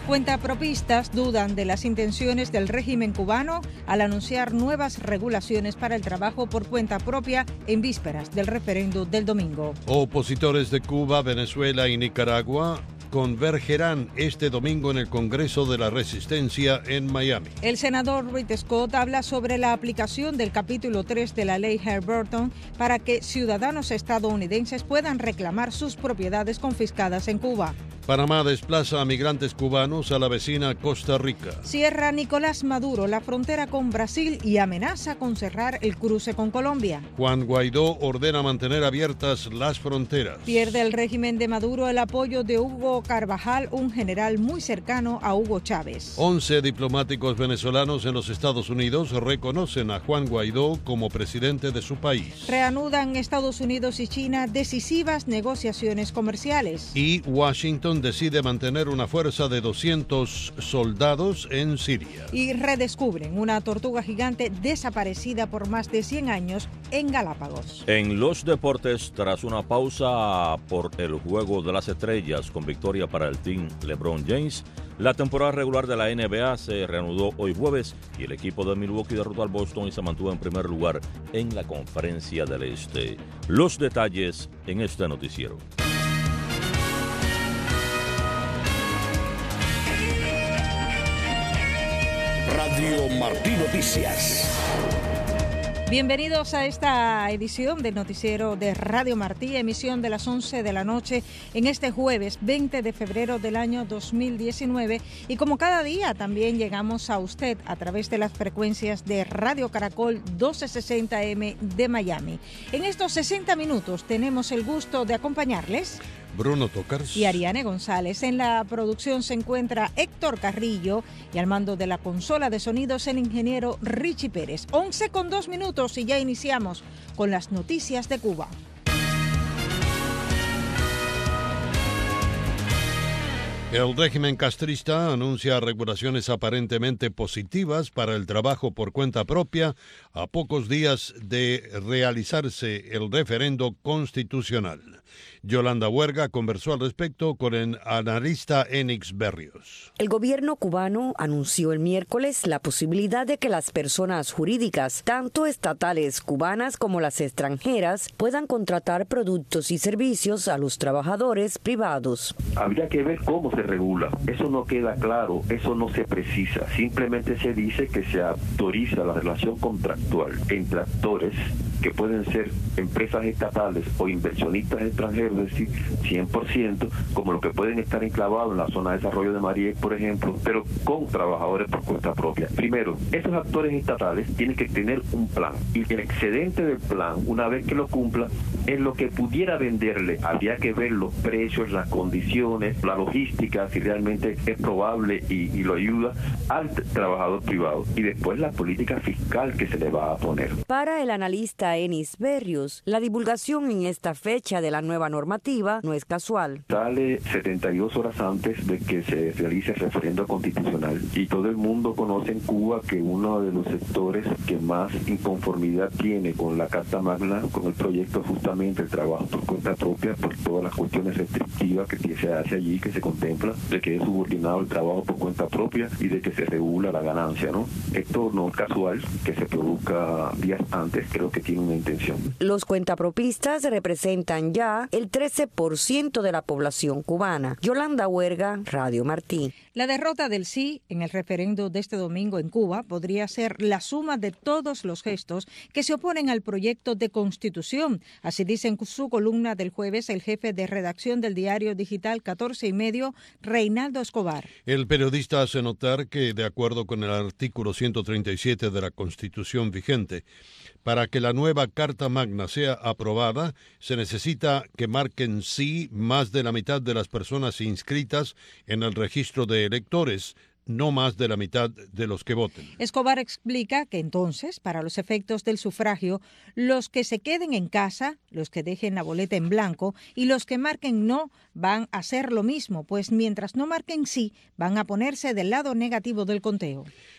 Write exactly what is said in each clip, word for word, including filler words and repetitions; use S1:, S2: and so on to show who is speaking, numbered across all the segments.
S1: Cuentapropistas dudan de las intenciones del régimen cubano al anunciar nuevas regulaciones para el trabajo por cuenta propia en vísperas del referendo del domingo.
S2: Opositores de Cuba, Venezuela y Nicaragua convergerán este domingo en el Congreso de la Resistencia en Miami.
S1: El senador Rick Scott habla sobre la aplicación del capítulo tres de la ley Halliburton para que ciudadanos estadounidenses puedan reclamar sus propiedades confiscadas en Cuba.
S2: Panamá desplaza a migrantes cubanos a la vecina Costa Rica.
S1: Cierra Nicolás Maduro la frontera con Brasil y amenaza con cerrar el cruce con Colombia.
S2: Juan Guaidó ordena mantener abiertas las fronteras.
S1: Pierde el régimen de Maduro el apoyo de Hugo Carvajal, un general muy cercano a Hugo Chávez.
S2: Once diplomáticos venezolanos en los Estados Unidos reconocen a Juan Guaidó como presidente de su país.
S1: Reanudan Estados Unidos y China decisivas negociaciones comerciales.
S2: Y Washington decide mantener una fuerza de doscientos soldados en Siria.
S1: Y redescubren una tortuga gigante desaparecida por más de cien años en Galápagos.
S3: En los deportes, tras una pausa por el Juego de las Estrellas con victoria para el Team LeBron James, la temporada regular de la N B A se reanudó hoy jueves y el equipo de Milwaukee derrotó al Boston y se mantuvo en primer lugar en la Conferencia del Este. Los detalles en este noticiero.
S4: Radio Martí Noticias.
S1: Bienvenidos a esta edición del noticiero de Radio Martí, emisión de las once de la noche en este jueves veinte de febrero del año dos mil diecinueve. Y como cada día también llegamos a usted a través de las frecuencias de Radio Caracol doce sesenta eme de Miami. En estos sesenta minutos tenemos el gusto de acompañarles
S2: Bruno Tocars
S1: y Ariane González. En la producción se encuentra Héctor Carrillo y al mando de la consola de sonidos el ingeniero Richie Pérez. once con dos minutos y ya iniciamos con las noticias de Cuba.
S2: El régimen castrista anuncia regulaciones aparentemente positivas para el trabajo por cuenta propia a pocos días de realizarse el referendo constitucional. Yolanda Huerga conversó al respecto con el analista Enix Berrios.
S5: El gobierno cubano anunció el miércoles la posibilidad de que las personas jurídicas, tanto estatales cubanas como las extranjeras, puedan contratar productos y servicios a los trabajadores privados.
S6: Habría que ver cómo se regula. Eso no queda claro, eso no se precisa. Simplemente se dice que se autoriza la relación contractual entre actores que pueden ser empresas estatales o inversionistas extranjeros, es decir, cien por ciento, como los que pueden estar enclavados en la zona de desarrollo de Mariel, por ejemplo, pero con trabajadores por cuenta propia. Primero, esos actores estatales tienen que tener un plan, y el excedente del plan, una vez que lo cumpla, es lo que pudiera venderle. Habría que ver los precios, las condiciones, la logística, si realmente es probable y, y lo ayuda al trabajador privado. Y después la política fiscal que se le va a poner.
S5: Para el analista Enix Berrios, la divulgación en esta fecha de la nueva normativa no es casual.
S6: Sale setenta y dos horas antes de que se realice el referendo constitucional y todo el mundo conoce en Cuba que uno de los sectores que más inconformidad tiene con la Carta Magna, con el proyecto, justamente el trabajo por cuenta propia, por todas las cuestiones restrictivas que se hace allí, que se contempla, de que es subordinado el trabajo por cuenta propia y de que se regula la ganancia, ¿no? Esto no es casual que se produzca días antes, creo que tiene una intención.
S5: Los cuentapropistas representan ya el trece por ciento de la población cubana. Yolanda Huerga, Radio Martí.
S1: La derrota del sí en el referendo de este domingo en Cuba podría ser la suma de todos los gestos que se oponen al proyecto de constitución. Así dice en su columna del jueves el jefe de redacción del diario digital catorce y medio, Reinaldo Escobar.
S2: El periodista hace notar que, de acuerdo con el artículo ciento treinta y siete de la Constitución vigente, para que la nueva Carta Magna sea aprobada, se necesita que marquen sí más de la mitad de las personas inscritas en el registro de electores, no más de la mitad de los que voten.
S1: Escobar explica que entonces, para los efectos del sufragio, los que se queden en casa, los que dejen la boleta en blanco y los que marquen no van a hacer lo mismo, pues mientras no marquen sí, van a ponerse del lado negativo del conteo.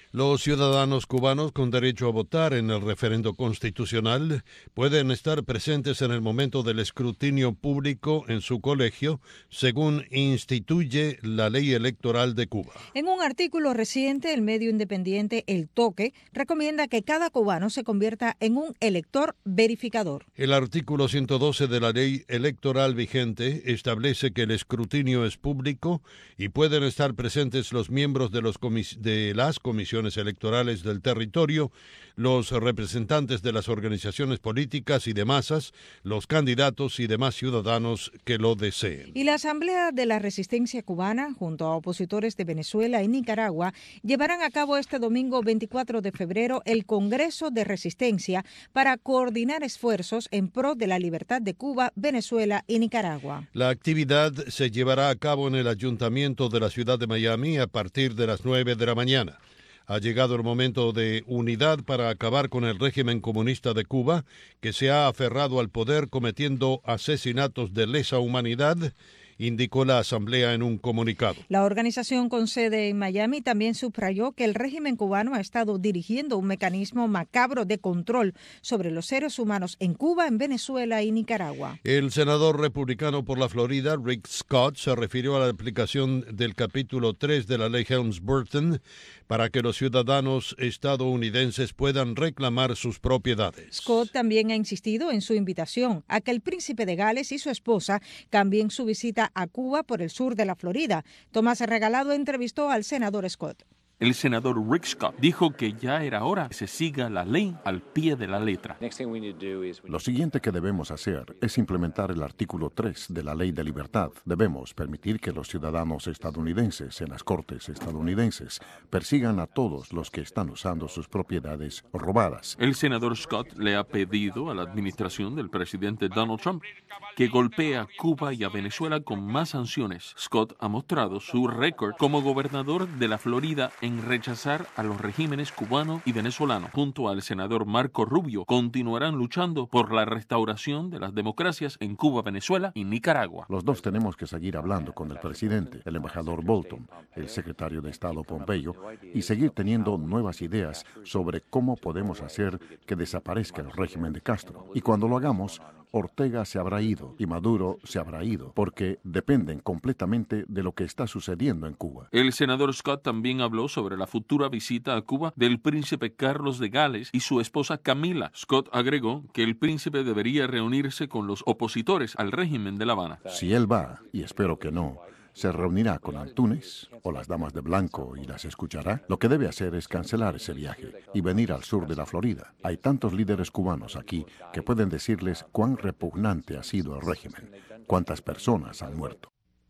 S2: Los ciudadanos cubanos con derecho a votar en el referendo constitucional pueden estar presentes en el momento del escrutinio público en su colegio, según instituye la ley electoral de Cuba.
S1: En un artículo reciente, el medio independiente El Toque recomienda que cada cubano se convierta en un elector verificador.
S2: El artículo ciento doce de la ley electoral vigente establece que el escrutinio es público y pueden estar presentes los miembros de, los comis- de las comisiones electorales del territorio, los representantes de las organizaciones políticas y de masas, los candidatos y demás ciudadanos que lo deseen.
S1: Y la Asamblea de la Resistencia Cubana, junto a opositores de Venezuela y Nicaragua, llevarán a cabo este domingo veinticuatro de febrero el Congreso de Resistencia para coordinar esfuerzos en pro de la libertad de Cuba, Venezuela y Nicaragua.
S2: La actividad se llevará a cabo en el Ayuntamiento de la ciudad de Miami a partir de las nueve de la mañana. Ha llegado el momento de unidad para acabar con el régimen comunista de Cuba, que se ha aferrado al poder cometiendo asesinatos de lesa humanidad, indicó la Asamblea en un comunicado.
S1: La organización con sede en Miami también subrayó que el régimen cubano ha estado dirigiendo un mecanismo macabro de control sobre los seres humanos en Cuba, en Venezuela y Nicaragua.
S2: El senador republicano por la Florida, Rick Scott, se refirió a la aplicación del capítulo tres de la ley Helms-Burton para que los ciudadanos estadounidenses puedan reclamar sus propiedades.
S1: Scott también ha insistido en su invitación a que el príncipe de Gales y su esposa cambien su visita a Cuba por el sur de la Florida. Tomás Regalado entrevistó al senador Scott.
S7: El senador Rick Scott dijo que ya era hora que se siga la ley al pie de la letra.
S8: Lo siguiente que debemos hacer es implementar el artículo tres de la Ley de Libertad. Debemos permitir que los ciudadanos estadounidenses en las cortes estadounidenses persigan a todos los que están usando sus propiedades robadas.
S7: El senador Scott le ha pedido a la administración del presidente Donald Trump que golpee a Cuba y a Venezuela con más sanciones. Scott ha mostrado su récord como gobernador de la Florida en en rechazar a los regímenes cubano y venezolano. Junto al senador Marco Rubio, continuarán luchando por la restauración de las democracias en Cuba, Venezuela y Nicaragua.
S8: Los dos tenemos que seguir hablando con el presidente, el embajador Bolton, el secretario de Estado Pompeo, y seguir teniendo nuevas ideas sobre cómo podemos hacer que desaparezca el régimen de Castro. Y cuando lo hagamos, Ortega se habrá ido y Maduro se habrá ido, porque dependen completamente de lo que está sucediendo en Cuba.
S7: El senador Scott también habló sobre la futura visita a Cuba del príncipe Carlos de Gales y su esposa Camila. Scott agregó que el príncipe debería reunirse con los opositores al régimen de La Habana.
S8: Si él va, y espero que no, se reunirá con Antúnez o las damas de blanco y las escuchará. Lo que debe hacer es cancelar ese viaje y venir al sur de la Florida. Hay tantos líderes cubanos aquí que pueden decirles cuán repugnante ha sido el régimen, cuántas personas han muerto.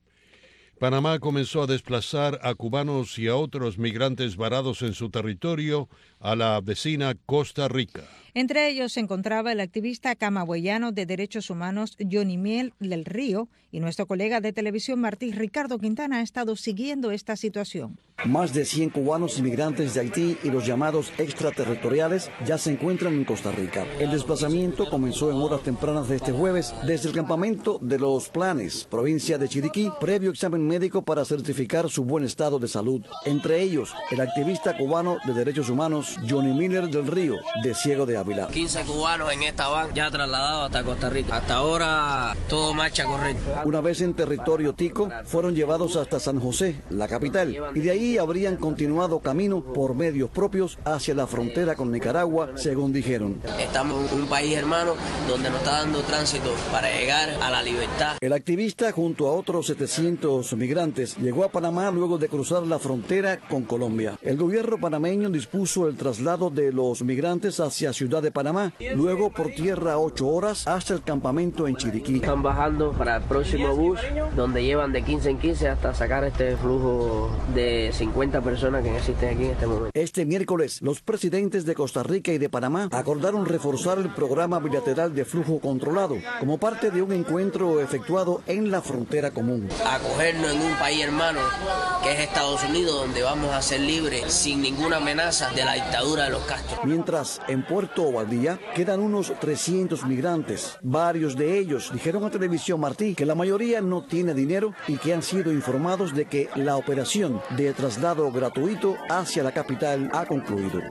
S2: Panamá comenzó a desplazar a cubanos y a otros migrantes varados en su territorio a la vecina Costa Rica.
S1: Entre ellos se encontraba el activista camagüeyano de derechos humanos Johnny Miel del Río, y nuestro colega de televisión Martí Ricardo Quintana ha estado siguiendo esta situación.
S9: Más de cien cubanos inmigrantes de Haití y los llamados extraterritoriales ya se encuentran en Costa Rica. El desplazamiento comenzó en horas tempranas de este jueves desde el campamento de Los Planes, provincia de Chiriquí, previo examen médico para certificar su buen estado de salud. Entre ellos, el activista cubano de derechos humanos Johnny Miller del Río, de Ciego de Ávila.
S10: quince cubanos en esta van ya trasladados hasta Costa Rica. Hasta ahora todo marcha correcto.
S9: Una vez en territorio tico, fueron llevados hasta San José, la capital, y de ahí habrían continuado camino por medios propios hacia la frontera con Nicaragua, según dijeron.
S10: Estamos en un país hermano donde nos está dando tránsito para llegar a la libertad.
S9: El activista, junto a otros setecientos migrantes, llegó a Panamá luego de cruzar la frontera con Colombia. El gobierno panameño dispuso el traslado de los migrantes hacia Ciudad de Panamá, luego por tierra ocho horas hasta el campamento en Chiriquí.
S10: Están bajando para el próximo bus, donde llevan de quince en quince hasta sacar este flujo de cincuenta personas que existen aquí en este momento.
S9: Este miércoles, los presidentes de Costa Rica y de Panamá acordaron reforzar el programa bilateral de flujo controlado como parte de un encuentro efectuado en la frontera común.
S10: Acogernos en un país hermano que es Estados Unidos, donde vamos a ser libres sin ninguna amenaza de la dictadura de los Castro.
S9: Mientras en Puerto Ovaldía quedan unos trescientos migrantes. Varios de ellos dijeron a Televisión Martí que la mayoría no tiene dinero y que han sido informados de que la operación de traslado gratuito hacia la capital ha concluido.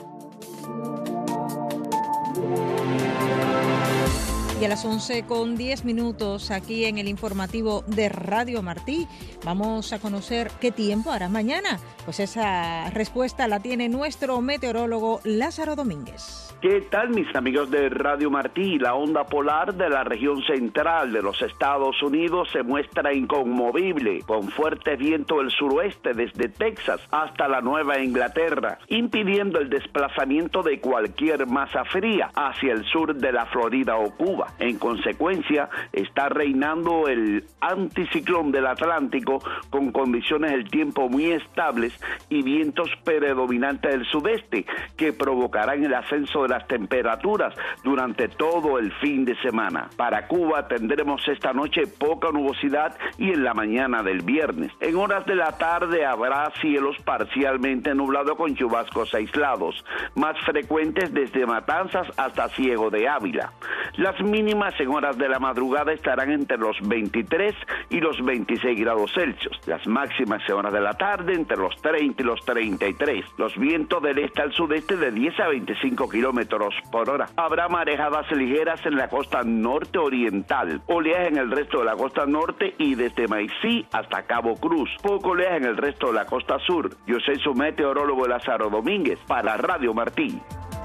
S1: Y a las once con diez minutos aquí en el informativo de Radio Martí vamos a conocer qué tiempo hará mañana. Pues esa respuesta la tiene nuestro meteorólogo Lázaro Domínguez.
S11: ¿Qué tal, mis amigos de Radio Martí? La onda polar de la región central de los Estados Unidos se muestra inconmovible, con fuerte viento del suroeste desde Texas hasta la Nueva Inglaterra, impidiendo el desplazamiento de cualquier masa fría hacia el sur de la Florida o Cuba. En consecuencia, está reinando el anticiclón del Atlántico con condiciones del tiempo muy estables y vientos predominantes del sudeste que provocarán el ascenso de las temperaturas durante todo el fin de semana. Para Cuba tendremos esta noche poca nubosidad y en la mañana del viernes. En horas de la tarde habrá cielos parcialmente nublados con chubascos aislados, más frecuentes desde Matanzas hasta Ciego de Ávila. Las mínimas en horas de la madrugada estarán entre los veintitrés y los veintiséis grados Celsius. Las máximas en horas de la tarde entre los treinta y los treinta y tres. Los vientos del este al sudeste de diez a veinticinco kilómetros por hora. Habrá marejadas ligeras en la costa norte oriental, oleaje en el resto de la costa norte y desde Maicí hasta Cabo Cruz. Poco oleaje en el resto de la costa sur. Yo soy su meteorólogo Lázaro Domínguez para Radio Martí.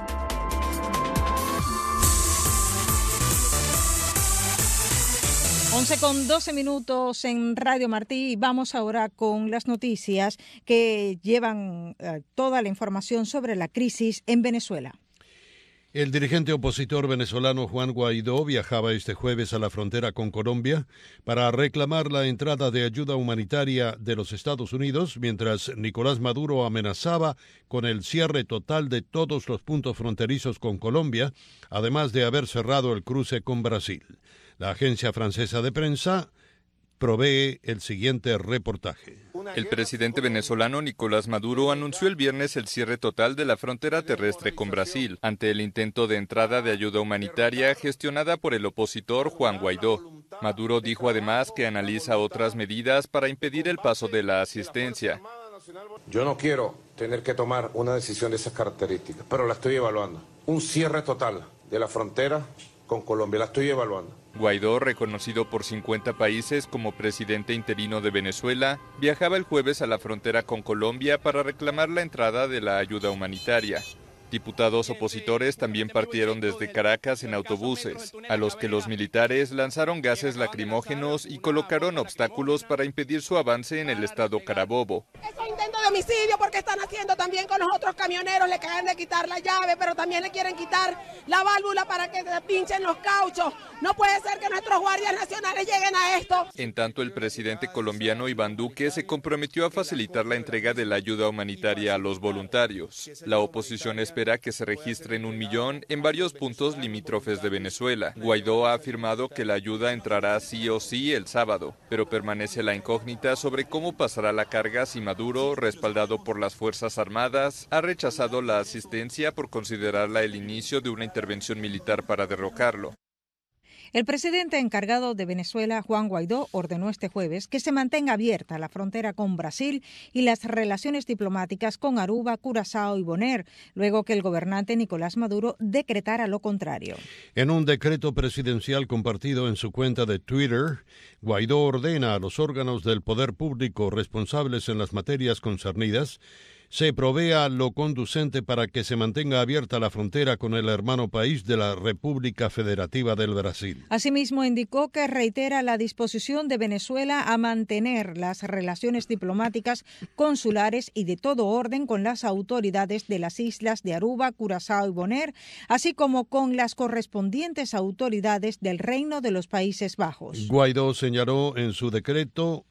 S1: once con doce minutos en Radio Martí. Vamos ahora con las noticias que llevan eh, toda la información sobre la crisis en Venezuela.
S2: El dirigente opositor venezolano Juan Guaidó viajaba este jueves a la frontera con Colombia para reclamar la entrada de ayuda humanitaria de los Estados Unidos, mientras Nicolás Maduro amenazaba con el cierre total de todos los puntos fronterizos con Colombia, además de haber cerrado el cruce con Brasil. La agencia francesa de prensa provee el siguiente reportaje.
S12: El presidente venezolano Nicolás Maduro anunció el viernes el cierre total de la frontera terrestre con Brasil, ante el intento de entrada de ayuda humanitaria gestionada por el opositor Juan Guaidó. Maduro dijo además que analiza otras medidas para impedir el paso de la asistencia.
S13: Yo no quiero tener que tomar una decisión de esas características, pero la estoy evaluando. Un cierre total de la frontera con Colombia, la estoy evaluando.
S12: Guaidó, reconocido por cincuenta países como presidente interino de Venezuela, viajaba el jueves a la frontera con Colombia para reclamar la entrada de la ayuda humanitaria. Diputados opositores también partieron desde Caracas en autobuses, a los que los militares lanzaron gases lacrimógenos y colocaron obstáculos para impedir su avance en el estado Carabobo.
S14: Esos intentos de homicidio, porque están haciendo también con los otros camioneros, le acaban de quitar la llave, pero también le quieren quitar la válvula para que se pinchen los cauchos. No puede ser que nuestros guardias nacionales lleguen a esto.
S12: En tanto, el presidente colombiano Iván Duque se comprometió a facilitar la entrega de la ayuda humanitaria a los voluntarios. La oposición espera que se registren un millón en varios puntos limítrofes de Venezuela. Guaidó ha afirmado que la ayuda entrará sí o sí el sábado, pero permanece la incógnita sobre cómo pasará la carga si Maduro, respaldado por las Fuerzas Armadas, ha rechazado la asistencia por considerarla el inicio de una intervención militar para derrocarlo.
S1: El presidente encargado de Venezuela, Juan Guaidó, ordenó este jueves que se mantenga abierta la frontera con Brasil y las relaciones diplomáticas con Aruba, Curazao y Bonaire, luego que el gobernante Nicolás Maduro decretara lo contrario.
S2: En un decreto presidencial compartido en su cuenta de Twitter, Guaidó ordena a los órganos del poder público responsables en las materias concernidas se provea lo conducente para que se mantenga abierta la frontera con el hermano país de la República Federativa del Brasil.
S1: Asimismo, indicó que reitera la disposición de Venezuela a mantener las relaciones diplomáticas, consulares y de todo orden con las autoridades de las islas de Aruba, Curazao y Bonaire, así como con las correspondientes autoridades del Reino de los Países Bajos.
S2: Guaidó señaló en su decreto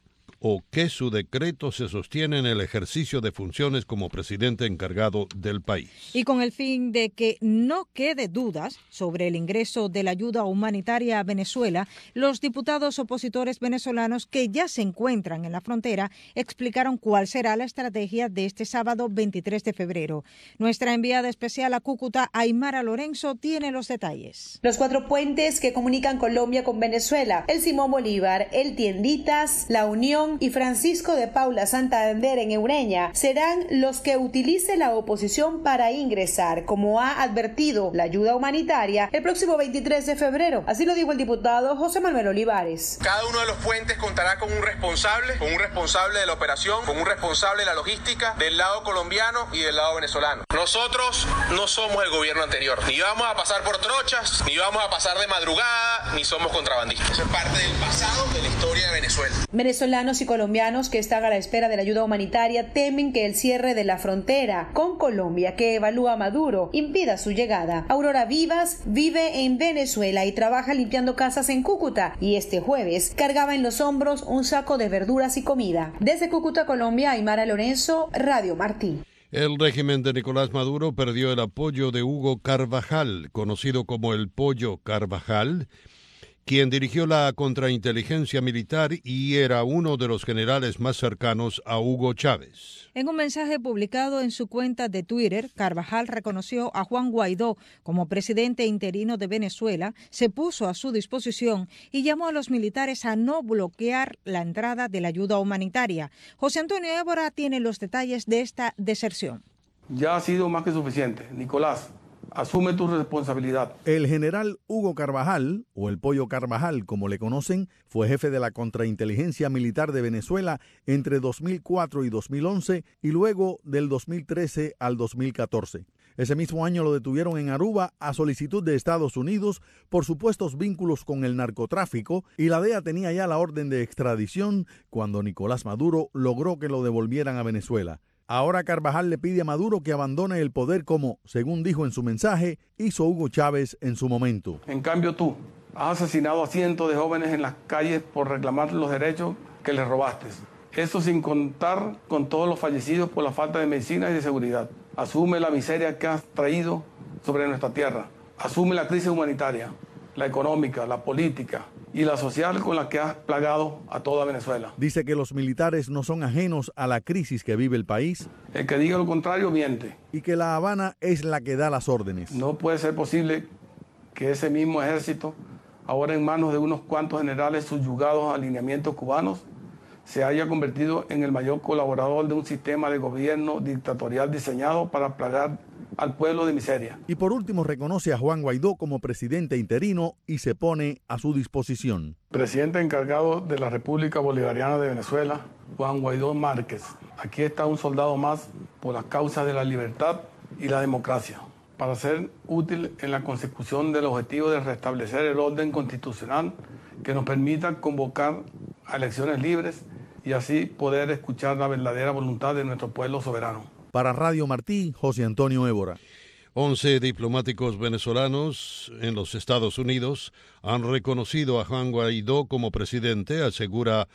S2: o que su decreto se sostiene en el ejercicio de funciones como presidente encargado del país.
S1: Y con el fin de que no quede dudas sobre el ingreso de la ayuda humanitaria a Venezuela, los diputados opositores venezolanos que ya se encuentran en la frontera explicaron cuál será la estrategia de este sábado veintitrés de febrero. Nuestra enviada especial a Cúcuta, Aymara Lorenzo, tiene los detalles.
S15: Los cuatro puentes que comunican Colombia con Venezuela, el Simón Bolívar, el Tienditas, la Unión y Francisco de Paula Santander en Ureña, serán los que utilice la oposición para ingresar, como ha advertido la ayuda humanitaria, el próximo veintitrés de febrero. Así lo dijo el diputado José Manuel Olivares.
S16: Cada uno de los puentes contará con un responsable, con un responsable de la operación, con un responsable de la logística del lado colombiano y del lado venezolano. Nosotros no somos el gobierno anterior, ni vamos a pasar por trochas, ni vamos a pasar de madrugada, ni somos contrabandistas. Eso es parte del pasado de la historia de Venezuela.
S15: Venezolanos y colombianos que están a la espera de la ayuda humanitaria temen que el cierre de la frontera con Colombia, que evalúa Maduro, impida su llegada. Aurora Vivas vive en Venezuela y trabaja limpiando casas en Cúcuta, y este jueves cargaba en los hombros un saco de verduras y comida. Desde Cúcuta, Colombia, Aymara Lorenzo, Radio Martí.
S2: El régimen de Nicolás Maduro perdió el apoyo de Hugo Carvajal, conocido como el Pollo Carvajal, quien dirigió la contrainteligencia militar y era uno de los generales más cercanos a Hugo Chávez.
S1: En un mensaje publicado en su cuenta de Twitter, Carvajal reconoció a Juan Guaidó como presidente interino de Venezuela, se puso a su disposición y llamó a los militares a no bloquear la entrada de la ayuda humanitaria. José Antonio Évora tiene los detalles de esta deserción.
S17: Ya ha sido más que suficiente. Nicolás, asume tu responsabilidad.
S18: El general Hugo Carvajal, o el Pollo Carvajal como le conocen, fue jefe de la contrainteligencia militar de Venezuela entre dos mil cuatro y dos mil once y luego del dos mil trece al dos mil catorce. Ese mismo año lo detuvieron en Aruba a solicitud de Estados Unidos por supuestos vínculos con el narcotráfico, y la D E A tenía ya la orden de extradición cuando Nicolás Maduro logró que lo devolvieran a Venezuela. Ahora Carvajal le pide a Maduro que abandone el poder como, según dijo en su mensaje, hizo Hugo Chávez en su momento.
S17: En cambio tú has asesinado a cientos de jóvenes en las calles por reclamar los derechos que les robaste. Eso sin contar con todos los fallecidos por la falta de medicina y de seguridad. Asume la miseria que has traído sobre nuestra tierra. Asume la crisis humanitaria, la económica, la política y la social con la que has plagado a toda Venezuela.
S18: Dice que los militares no son ajenos a la crisis que vive el país.
S17: El que diga lo contrario miente.
S18: Y que La Habana es la que da las órdenes.
S17: No puede ser posible que ese mismo ejército, ahora en manos de unos cuantos generales subyugados a alineamientos cubanos, se haya convertido en el mayor colaborador de un sistema de gobierno dictatorial diseñado para plagar al pueblo de miseria.
S18: Y por último reconoce a Juan Guaidó como presidente interino y se pone a su disposición.
S17: Presidente encargado de la República Bolivariana de Venezuela, Juan Guaidó Márquez. Aquí está un soldado más por las causas de la libertad y la democracia, para ser útil en la consecución del objetivo de restablecer el orden constitucional que nos permita convocar a elecciones libres y así poder escuchar la verdadera voluntad de nuestro pueblo soberano.
S18: Para Radio Martí, José Antonio Évora.
S2: Once diplomáticos venezolanos en los Estados Unidos han reconocido a Juan Guaidó como presidente, asegura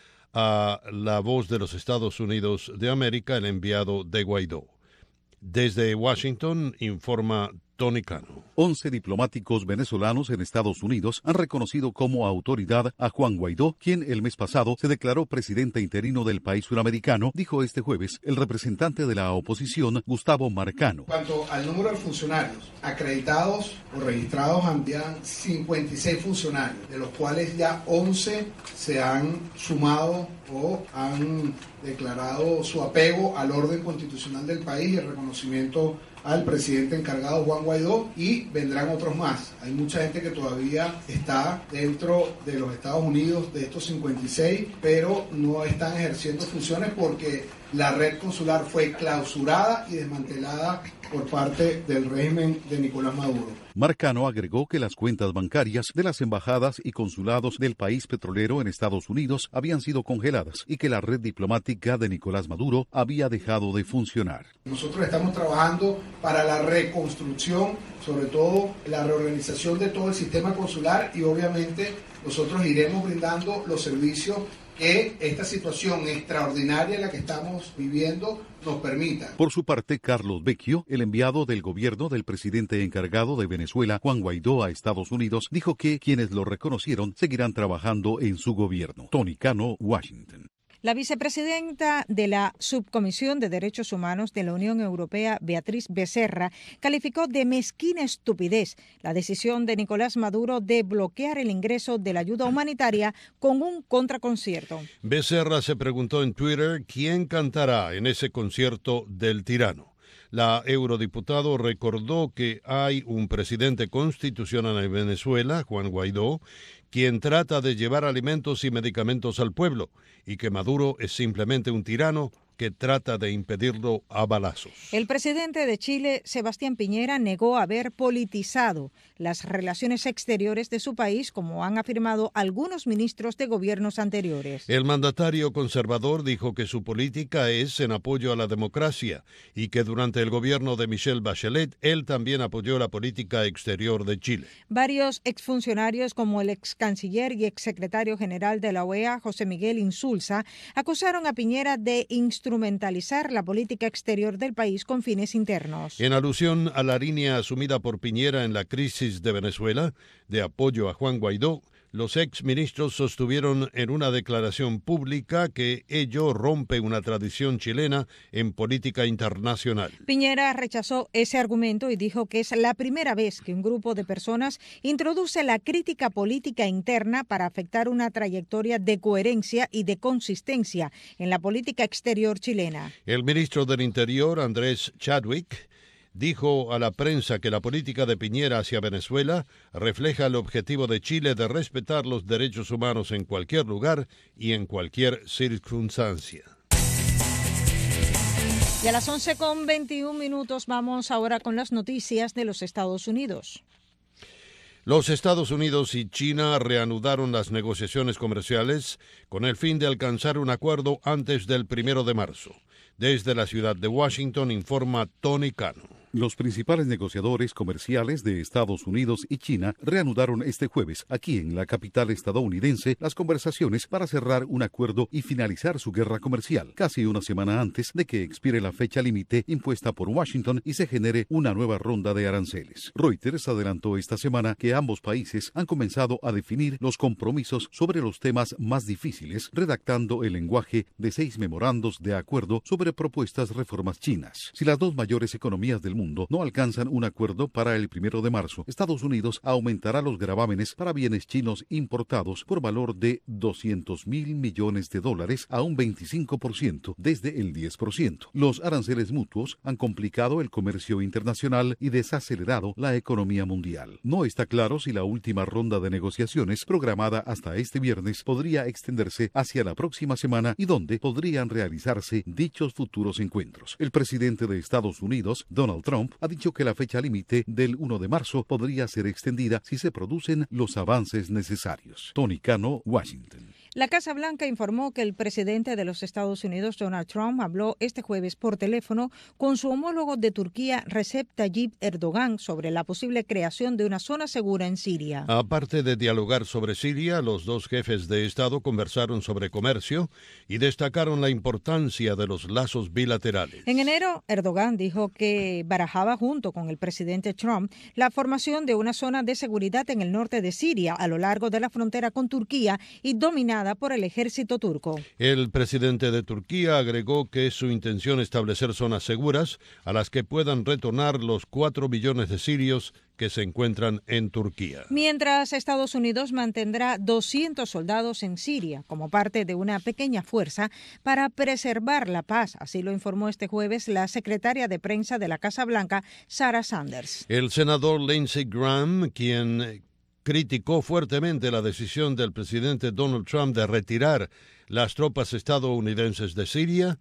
S2: a La Voz de los Estados Unidos de América el enviado de Guaidó. Desde Washington, informa Tony Cano.
S19: Once diplomáticos venezolanos en Estados Unidos han reconocido como autoridad a Juan Guaidó, quien el mes pasado se declaró presidente interino del país suramericano, dijo este jueves el representante de la oposición, Gustavo Marcano.
S20: En cuanto al número de funcionarios acreditados o registrados, habían cincuenta y seis funcionarios, de los cuales ya once se han sumado o han declarado su apego al orden constitucional del país y el reconocimiento al presidente encargado Juan Guaidó, y vendrán otros más. Hay mucha gente que todavía está dentro de los Estados Unidos de estos cincuenta y seis, pero no están ejerciendo funciones porque la red consular fue clausurada y desmantelada por parte del régimen de Nicolás Maduro.
S19: Marcano agregó que las cuentas bancarias de las embajadas y consulados del país petrolero en Estados Unidos habían sido congeladas y que la red diplomática de Nicolás Maduro había dejado de funcionar.
S20: Nosotros estamos trabajando para la reconstrucción, sobre todo la reorganización de todo el sistema consular, y obviamente nosotros iremos brindando los servicios que esta situación extraordinaria en la que estamos viviendo nos permita.
S19: Por su parte, Carlos Vecchio, el enviado del gobierno del presidente encargado de Venezuela, Juan Guaidó, a Estados Unidos, dijo que quienes lo reconocieron seguirán trabajando en su gobierno. Tony Cano, Washington.
S1: La vicepresidenta de la Subcomisión de Derechos Humanos de la Unión Europea, Beatriz Becerra, calificó de mezquina estupidez la decisión de Nicolás Maduro de bloquear el ingreso de la ayuda humanitaria con un contraconcierto.
S2: Becerra se preguntó en Twitter quién cantará en ese concierto del tirano. La eurodiputado recordó que hay un presidente constitucional en Venezuela, Juan Guaidó, quien trata de llevar alimentos y medicamentos al pueblo, y que Maduro es simplemente un tirano que trata de impedirlo a balazos.
S1: El presidente de Chile, Sebastián Piñera, negó haber politizado las relaciones exteriores de su país, como han afirmado algunos ministros de gobiernos anteriores.
S2: El mandatario conservador dijo que su política es en apoyo a la democracia y que durante el gobierno de Michelle Bachelet, él también apoyó la política exterior de Chile.
S1: Varios exfuncionarios, como el ex canciller y exsecretario general de la O E A, José Miguel Insulza, acusaron a Piñera de instrumentar instrumentalizar la política exterior del país con fines internos.
S2: En alusión a la línea asumida por Piñera en la crisis de Venezuela, de apoyo a Juan Guaidó, los exministros sostuvieron en una declaración pública que ello rompe una tradición chilena en política internacional.
S1: Piñera rechazó ese argumento y dijo que es la primera vez que un grupo de personas introduce la crítica política interna para afectar una trayectoria de coherencia y de consistencia en la política exterior chilena.
S2: El ministro del Interior, Andrés Chadwick, dijo a la prensa que la política de Piñera hacia Venezuela refleja el objetivo de Chile de respetar los derechos humanos en cualquier lugar y en cualquier circunstancia.
S1: Y a las once con veintiún minutos vamos ahora con las noticias de los Estados Unidos.
S2: Los Estados Unidos y China reanudaron las negociaciones comerciales con el fin de alcanzar un acuerdo antes del primero de marzo. Desde la ciudad de Washington informa Tony Cano.
S19: Los principales negociadores comerciales de Estados Unidos y China reanudaron este jueves, aquí en la capital estadounidense, las conversaciones para cerrar un acuerdo y finalizar su guerra comercial, casi una semana antes de que expire la fecha límite impuesta por Washington y se genere una nueva ronda de aranceles. Reuters adelantó esta semana que ambos países han comenzado a definir los compromisos sobre los temas más difíciles, redactando el lenguaje de seis memorandos de acuerdo sobre propuestas reformas chinas. Si las dos mayores economías del mundo no alcanzan un acuerdo para el primero de marzo, Estados Unidos aumentará los gravámenes para bienes chinos importados por valor de doscientos mil millones de dólares a un veinticinco por ciento desde el diez por ciento. Los aranceles mutuos han complicado el comercio internacional y desacelerado la economía mundial. No está claro si la última ronda de negociaciones, programada hasta este viernes, podría extenderse hacia la próxima semana y dónde podrían realizarse dichos futuros encuentros. El presidente de Estados Unidos, Donald Trump, ha dicho que la fecha límite del primero de marzo podría ser extendida si se producen los avances necesarios. Tony Cano, Washington.
S1: La Casa Blanca informó que el presidente de los Estados Unidos, Donald Trump, habló este jueves por teléfono con su homólogo de Turquía, Recep Tayyip Erdogan, sobre la posible creación de una zona segura en Siria.
S2: Aparte de dialogar sobre Siria, los dos jefes de Estado conversaron sobre comercio y destacaron la importancia de los lazos bilaterales.
S1: En enero, Erdogan dijo que barajaba junto con el presidente Trump la formación de una zona de seguridad en el norte de Siria, a lo largo de la frontera con Turquía y dominada por el ejército turco.
S2: El presidente de Turquía agregó que es su intención establecer zonas seguras a las que puedan retornar los cuatro millones de sirios que se encuentran en Turquía.
S1: Mientras Estados Unidos mantendrá doscientos soldados en Siria como parte de una pequeña fuerza para preservar la paz, así lo informó este jueves la secretaria de prensa de la Casa Blanca, Sarah Sanders.
S2: El senador Lindsey Graham, quien criticó fuertemente la decisión del presidente Donald Trump de retirar las tropas estadounidenses de Siria,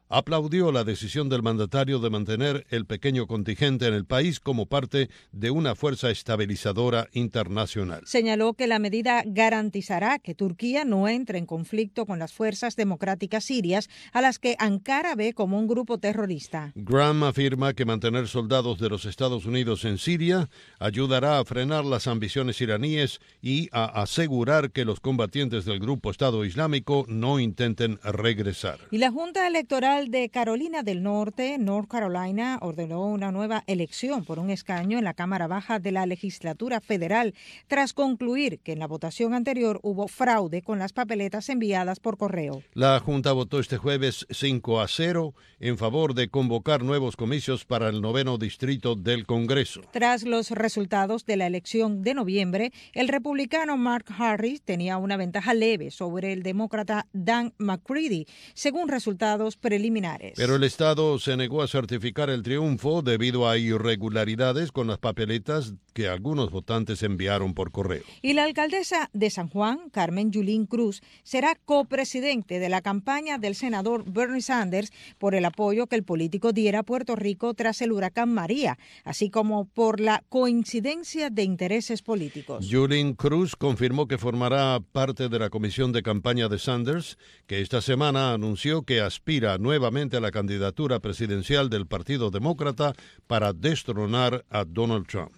S2: aplaudió la decisión del mandatario de mantener el pequeño contingente en el país como parte de una fuerza estabilizadora internacional.
S1: Señaló que la medida garantizará que Turquía no entre en conflicto con las fuerzas democráticas sirias, a las que Ankara ve como un grupo terrorista.
S2: Graham afirma que mantener soldados de los Estados Unidos en Siria ayudará a frenar las ambiciones iraníes y a asegurar que los combatientes del grupo Estado Islámico no intenten regresar.
S1: Y la Junta Electoral de Carolina del Norte, North Carolina, ordenó una nueva elección por un escaño en la Cámara Baja de la legislatura federal, tras concluir que en la votación anterior hubo fraude con las papeletas enviadas por correo.
S2: La Junta votó este jueves cinco a cero en favor de convocar nuevos comicios para el noveno distrito del Congreso.
S1: Tras los resultados de la elección de noviembre, el republicano Mark Harris tenía una ventaja leve sobre el demócrata Dan McCready, según resultados preliminares.
S2: Pero el Estado se negó a certificar el triunfo debido a irregularidades con las papeletas que algunos votantes enviaron por correo.
S1: Y la alcaldesa de San Juan, Carmen Yulín Cruz, será copresidente de la campaña del senador Bernie Sanders por el apoyo que el político diera a Puerto Rico tras el huracán María, así como por la coincidencia de intereses políticos.
S2: Yulín Cruz confirmó que formará parte de la comisión de campaña de Sanders, que esta semana anunció que aspira nuevamente a la candidatura presidencial del Partido Demócrata para destronar a Donald Trump.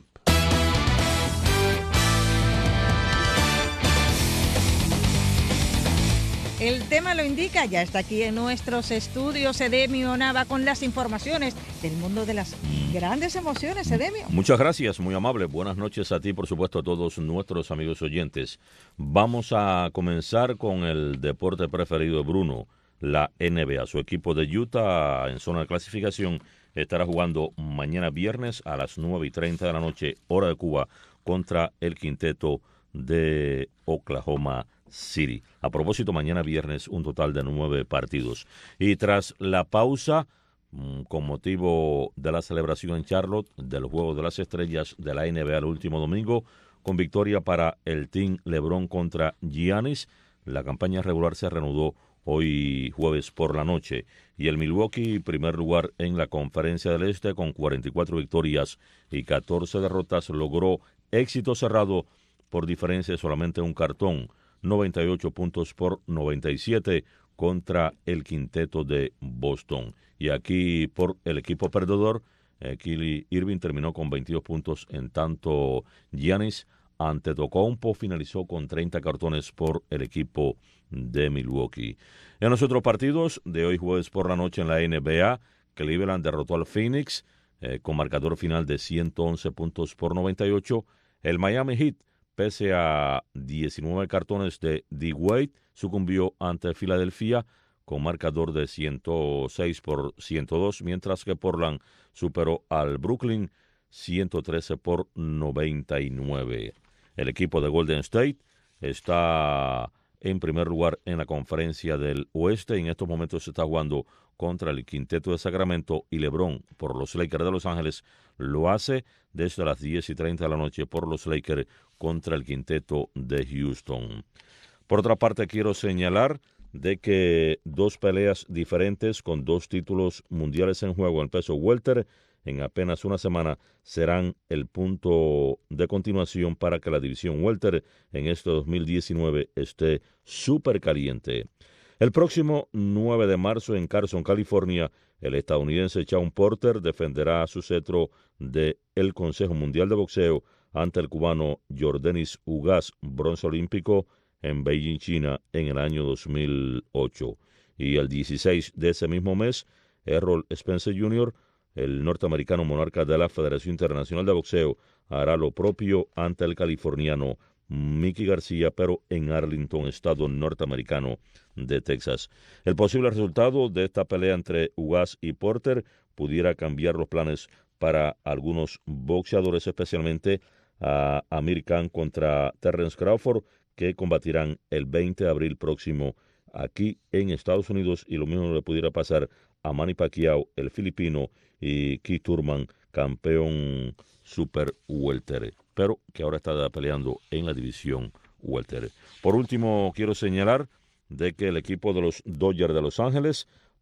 S1: El tema lo indica, ya está aquí en nuestros estudios Edemio Nava con las informaciones del mundo de las grandes emociones. Edemio.
S3: Muchas gracias, muy amable. Buenas noches a ti, por supuesto, a todos nuestros amigos oyentes. Vamos a comenzar con el deporte preferido de Bruno, la N B A. Su equipo de Utah en zona de clasificación estará jugando mañana viernes a las nueve y treinta de la noche, hora de Cuba, contra el quinteto de Oklahoma City. A propósito, mañana viernes un total de nueve partidos. Y tras la pausa, con motivo de la celebración en Charlotte del Juego de las Estrellas de la N B A el último domingo, con victoria para el Team LeBron contra Giannis, la campaña regular se reanudó hoy jueves por la noche, y el Milwaukee, primer lugar en la Conferencia del Este con cuarenta y cuatro victorias y catorce derrotas, logró éxito cerrado por diferencia de solamente un cartón, noventa y ocho puntos por noventa y siete contra el quinteto de Boston. Y aquí por el equipo perdedor, eh, Kyrie Irving terminó con veintidós puntos, en tanto Giannis Antetokounmpo finalizó con treinta cartones por el equipo de Milwaukee. En los otros partidos de hoy jueves por la noche en la N B A, Cleveland derrotó al Phoenix eh, con marcador final de ciento once puntos por noventa y ocho. El Miami Heat, pese a diecinueve cartones de D-Wade, sucumbió ante Filadelfia con marcador de ciento seis por ciento dos, mientras que Portland superó al Brooklyn ciento trece por noventa y nueve. El equipo de Golden State está en primer lugar en la Conferencia del Oeste. En estos momentos se está jugando contra el quinteto de Sacramento, y LeBron por los Lakers de Los Ángeles lo hace desde las diez y treinta de la noche por los Lakers contra el quinteto de Houston. Por otra parte, quiero señalar de que dos peleas diferentes con dos títulos mundiales en juego en peso welter en apenas una semana serán el punto de continuación para que la división welter en este dos mil diecinueve esté súper caliente. El próximo nueve de marzo en Carson, California, el estadounidense Shawn Porter defenderá su cetro del Consejo Mundial de Boxeo ante el cubano Yordenis Ugas, bronce olímpico en Beijing, China, en el año dos mil ocho. Y el dieciséis de ese mismo mes, Errol Spence junior, el norteamericano monarca de la Federación Internacional de Boxeo, hará lo propio ante el californiano Mickey García, pero en Arlington, estado norteamericano de Texas. El posible resultado de esta pelea entre Ugas y Porter pudiera cambiar los planes para algunos boxeadores, especialmente a Amir Khan contra Terrence Crawford, que combatirán el veinte de abril próximo aquí en Estados Unidos, y lo mismo le pudiera pasar a Manny Pacquiao, el filipino, y Keith Thurman, campeón super welter, pero que ahora está peleando en la división welter. Por último, quiero señalar de que el equipo de los Dodgers de Los Ángeles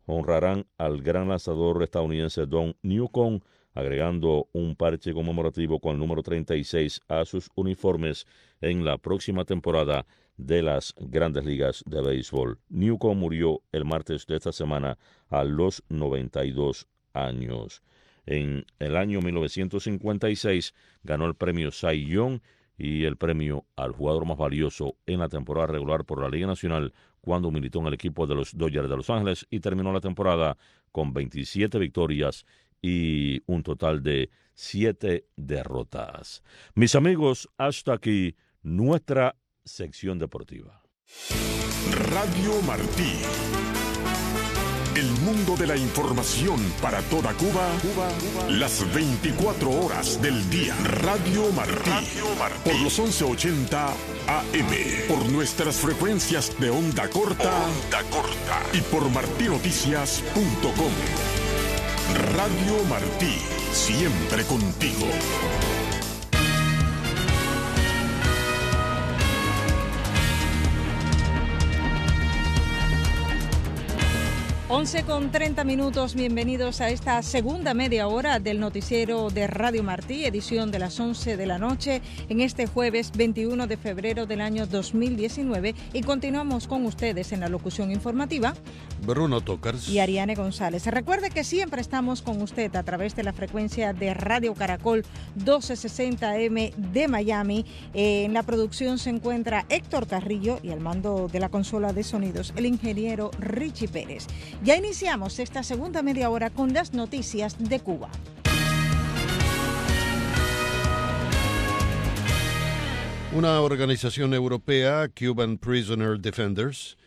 S3: honrarán al gran lanzador estadounidense Don Newcomb, agregando un parche conmemorativo con el número treinta y seis a sus uniformes en la próxima temporada de las Grandes Ligas de Béisbol. Newcomb murió el martes de esta semana a los noventa y dos años. En el año mil novecientos cincuenta y seis ganó el premio Cy Young y el premio al jugador más valioso en la temporada regular por la Liga Nacional cuando militó en el equipo de los Dodgers de Los Ángeles y terminó la temporada con veintisiete victorias y un total de siete derrotas. Mis amigos, hasta aquí nuestra sección deportiva.
S4: Radio Martí. El mundo de la información para toda Cuba, Cuba, Cuba, las veinticuatro horas del día. Radio Martí. Radio Martí. Por los once ochenta A M. Por nuestras frecuencias de onda corta. Onda corta. Y por martinoticias punto com. Radio Martí. Siempre contigo.
S1: once con treinta minutos, bienvenidos a esta segunda media hora del noticiero de Radio Martí, edición de las once de la noche, en este jueves veintiuno de febrero del año dos mil diecinueve, y continuamos con ustedes en la locución informativa.
S2: Bruno Tocars
S1: y Ariane González. Recuerde que siempre estamos con usted a través de la frecuencia de Radio Caracol doce sesenta M de Miami. Eh, en la producción se encuentra Héctor Carrillo y al mando de la consola de sonidos el ingeniero Richie Pérez. Ya iniciamos esta segunda media hora con las noticias de Cuba.
S2: Una organización europea, Cuban Prisoner Defenders,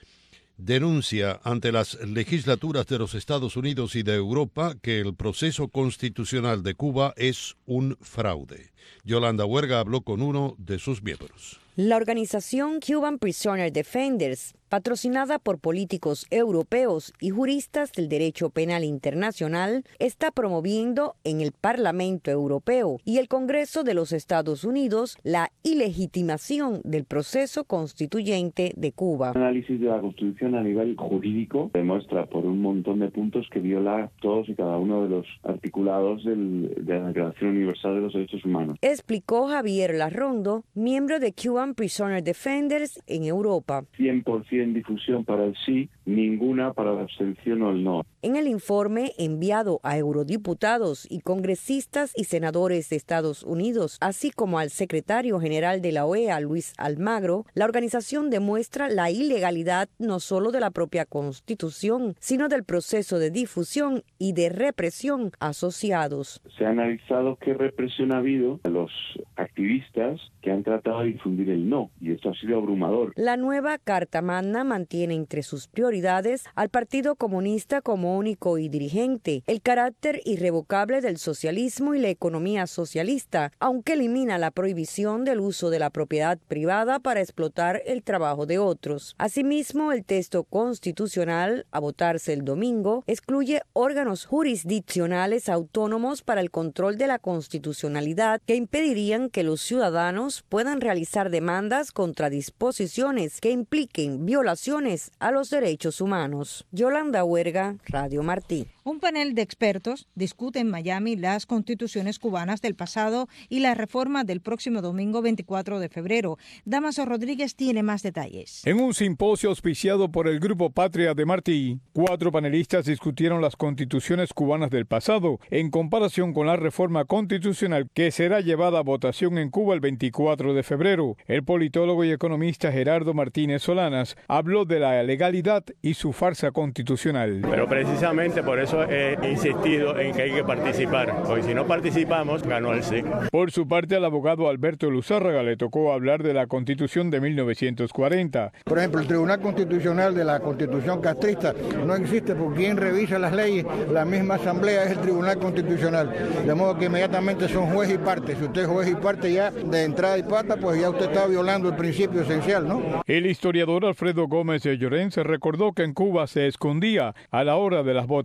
S2: denuncia ante las legislaturas de los Estados Unidos y de Europa que el proceso constitucional de Cuba es un fraude. Yolanda Huerga habló con uno de sus miembros.
S5: La organización Cuban Prisoner Defenders, patrocinada por políticos europeos y juristas del derecho penal internacional, está promoviendo en el Parlamento Europeo y el Congreso de los Estados Unidos la ilegitimación del proceso constituyente de Cuba.
S6: El análisis de la Constitución a nivel jurídico demuestra por un montón de puntos que viola todos y cada uno de los articulados del, de la Declaración Universal de los Derechos Humanos.
S5: Explicó Javier Larrondo, miembro de Cuban Prisoner Defenders en Europa.
S6: cien por ciento difusión para el sí, ninguna para la abstención o el no.
S5: En el informe enviado a eurodiputados y congresistas y senadores de Estados Unidos, así como al secretario general de la O E A, Luis Almagro, la organización demuestra la ilegalidad no solo de la propia Constitución, sino del proceso de difusión y de represión asociados.
S6: Se ha analizado qué represión ha habido a los activistas que han tratado de difundir el no, y esto ha sido abrumador.
S5: La nueva Carta Magna mantiene entre sus prioridades al Partido Comunista como único y dirigente, el carácter irrevocable del socialismo y la economía socialista, aunque elimina la prohibición del uso de la propiedad privada para explotar el trabajo de otros. Asimismo, el texto constitucional, a votarse el domingo, excluye órganos jurisdiccionales autónomos para el control de la constitucionalidad que impedirían que los ciudadanos puedan realizar demandas contra disposiciones que impliquen violaciones a los derechos humanos. Yolanda Huerga, Radio Martí.
S1: Un panel de expertos discute en Miami las constituciones cubanas del pasado y la reforma del próximo domingo veinticuatro de febrero. Damaso Rodríguez tiene más detalles.
S21: En un simposio auspiciado por el Grupo Patria de Martí, cuatro panelistas discutieron las constituciones cubanas del pasado en comparación con la reforma constitucional que será llevada a votación en Cuba el veinticuatro de febrero. El politólogo y economista Gerardo Martínez Solanas habló de la legalidad y su farsa constitucional.
S22: Pero precisamente por eso he insistido en que hay que participar, porque si no participamos, ganó el sí.
S21: Por su parte, al abogado Alberto Luzárraga le tocó hablar de la Constitución de mil novecientos cuarenta.
S23: Por ejemplo, el Tribunal Constitucional de la Constitución castrista no existe porque quien revisa las leyes, la misma Asamblea es el Tribunal Constitucional, de modo que inmediatamente son juez y parte. Si usted es juez y parte ya de entrada y pata, pues ya usted está violando el principio esencial, ¿no?
S21: El historiador Alfredo Gómez de Llorens recordó que en Cuba se escondía a la hora de las votaciones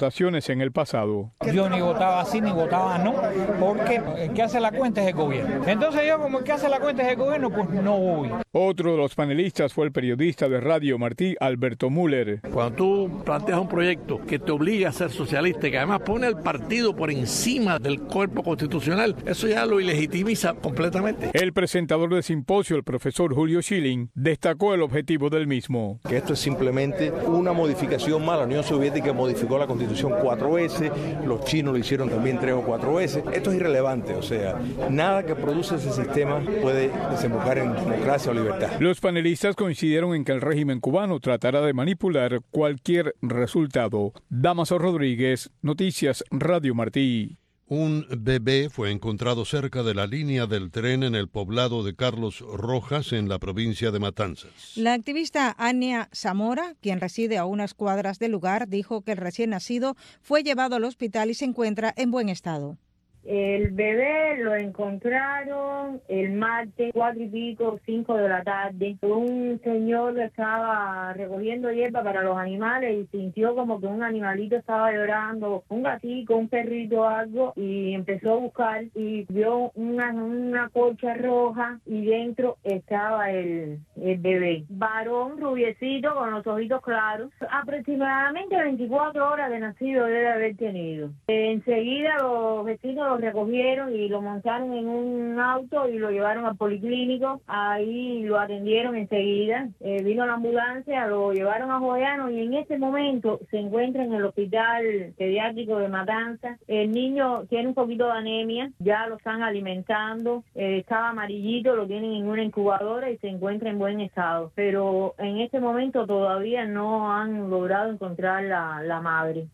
S21: elecciones en el pasado.
S7: Yo ni votaba así ni votaba no, porque el que hace la cuenta es el gobierno. Entonces yo, como el que hace la cuenta es el gobierno, pues no voy.
S21: Otro de los panelistas fue el periodista de Radio Martí, Alberto Müller.
S8: Cuando tú planteas un proyecto que te obliga a ser socialista, que además pone al partido por encima del cuerpo constitucional, eso ya lo ilegitimiza completamente.
S21: El presentador del simposio, el profesor Julio Schilling, destacó el objetivo del mismo.
S10: Que esto es simplemente una modificación más. La Unión Soviética modificó la Constitución cuatro veces, los chinos lo hicieron también tres o cuatro veces. Esto es irrelevante, o sea, nada que produce ese sistema puede desembocar en democracia o libertad.
S21: Los panelistas coincidieron en que el régimen cubano tratará de manipular cualquier resultado. Damaso Rodríguez, Noticias Radio Martí.
S2: Un bebé fue encontrado cerca de la línea del tren en el poblado de Carlos Rojas, en la provincia de Matanzas.
S1: La activista Ania Zamora, quien reside a unas cuadras del lugar, dijo que el recién nacido fue llevado al hospital y se encuentra en buen estado.
S24: El bebé lo encontraron el martes, cuatro y pico, cinco de la tarde. Un señor estaba recogiendo hierba para los animales y sintió como que un animalito estaba llorando, un gatito, un perrito, algo, y empezó a buscar y vio una, una colcha roja y dentro estaba el, el bebé. Varón, rubiecito, con los ojitos claros. Aproximadamente veinticuatro horas de nacido debe haber tenido. Enseguida los vecinos lo recogieron y lo montaron en un auto y lo llevaron al policlínico. Ahí lo atendieron enseguida. Eh, vino la ambulancia, lo llevaron a Jovellanos y en este momento se encuentra en el hospital pediátrico de Matanzas. El niño tiene un poquito de anemia, ya lo están alimentando, eh, estaba amarillito, lo tienen en una incubadora y se encuentra en buen estado. Pero en este momento todavía no han logrado encontrar la, la madre.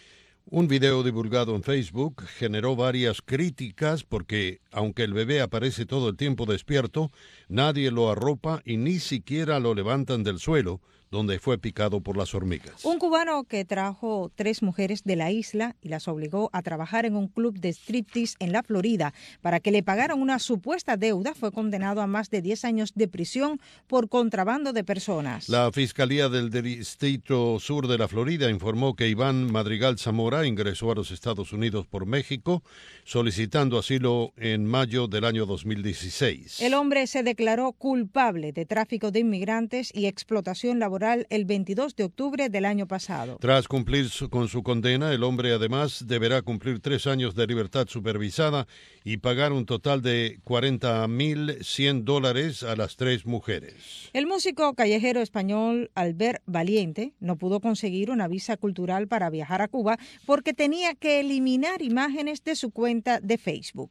S2: Un video divulgado en Facebook generó varias críticas porque, aunque el bebé aparece todo el tiempo despierto, nadie lo arropa y ni siquiera lo levantan del suelo, donde fue picado por las hormigas.
S1: Un cubano que trajo tres mujeres de la isla y las obligó a trabajar en un club de striptease en la Florida para que le pagaran una supuesta deuda fue condenado a más de diez años de prisión por contrabando de personas.
S2: La Fiscalía del Distrito Sur de la Florida informó que Iván Madrigal Zamora ingresó a los Estados Unidos por México solicitando asilo en mayo del año dos mil dieciséis.
S1: El hombre se declaró culpable de tráfico de inmigrantes y explotación laboral el veintidós de octubre del año pasado.
S2: Tras cumplir su, con su condena, el hombre además deberá cumplir tres años de libertad supervisada y pagar un total de cuarenta mil cien dólares a las tres mujeres.
S1: El músico callejero español Albert Valiente no pudo conseguir una visa cultural para viajar a Cuba porque tenía que eliminar imágenes de su cuenta de Facebook.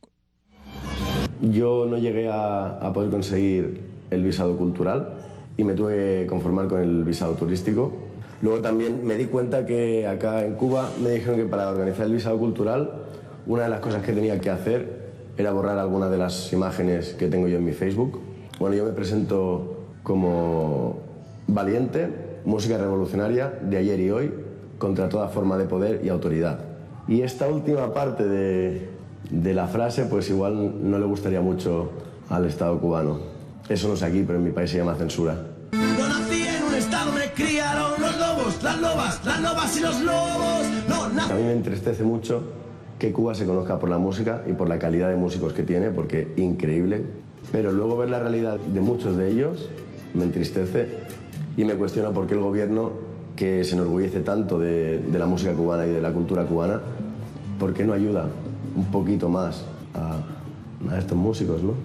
S25: Yo no llegué a, a poder conseguir el visado cultural y me tuve que conformar con el visado turístico. Luego también me di cuenta que acá en Cuba me dijeron que para organizar el visado cultural una de las cosas que tenía que hacer era borrar algunas de las imágenes que tengo yo en mi Facebook. Bueno, yo me presento como Valiente, música revolucionaria de ayer y hoy, contra toda forma de poder y autoridad. Y esta última parte de, de la frase, pues igual no le gustaría mucho al Estado cubano. Eso no es aquí, pero en mi país se llama censura.
S26: No nací en un estado, me criaron los lobos, las lobas, las lobas y los lobos. No, no.
S25: A mí me entristece mucho que Cuba se conozca por la música y por la calidad de músicos que tiene, porque increíble. Pero luego ver la realidad de muchos de ellos me entristece y me cuestiona por qué el gobierno, que se enorgullece tanto de, de la música cubana y de la cultura cubana, por qué no ayuda un poquito más a, a estos músicos, ¿no?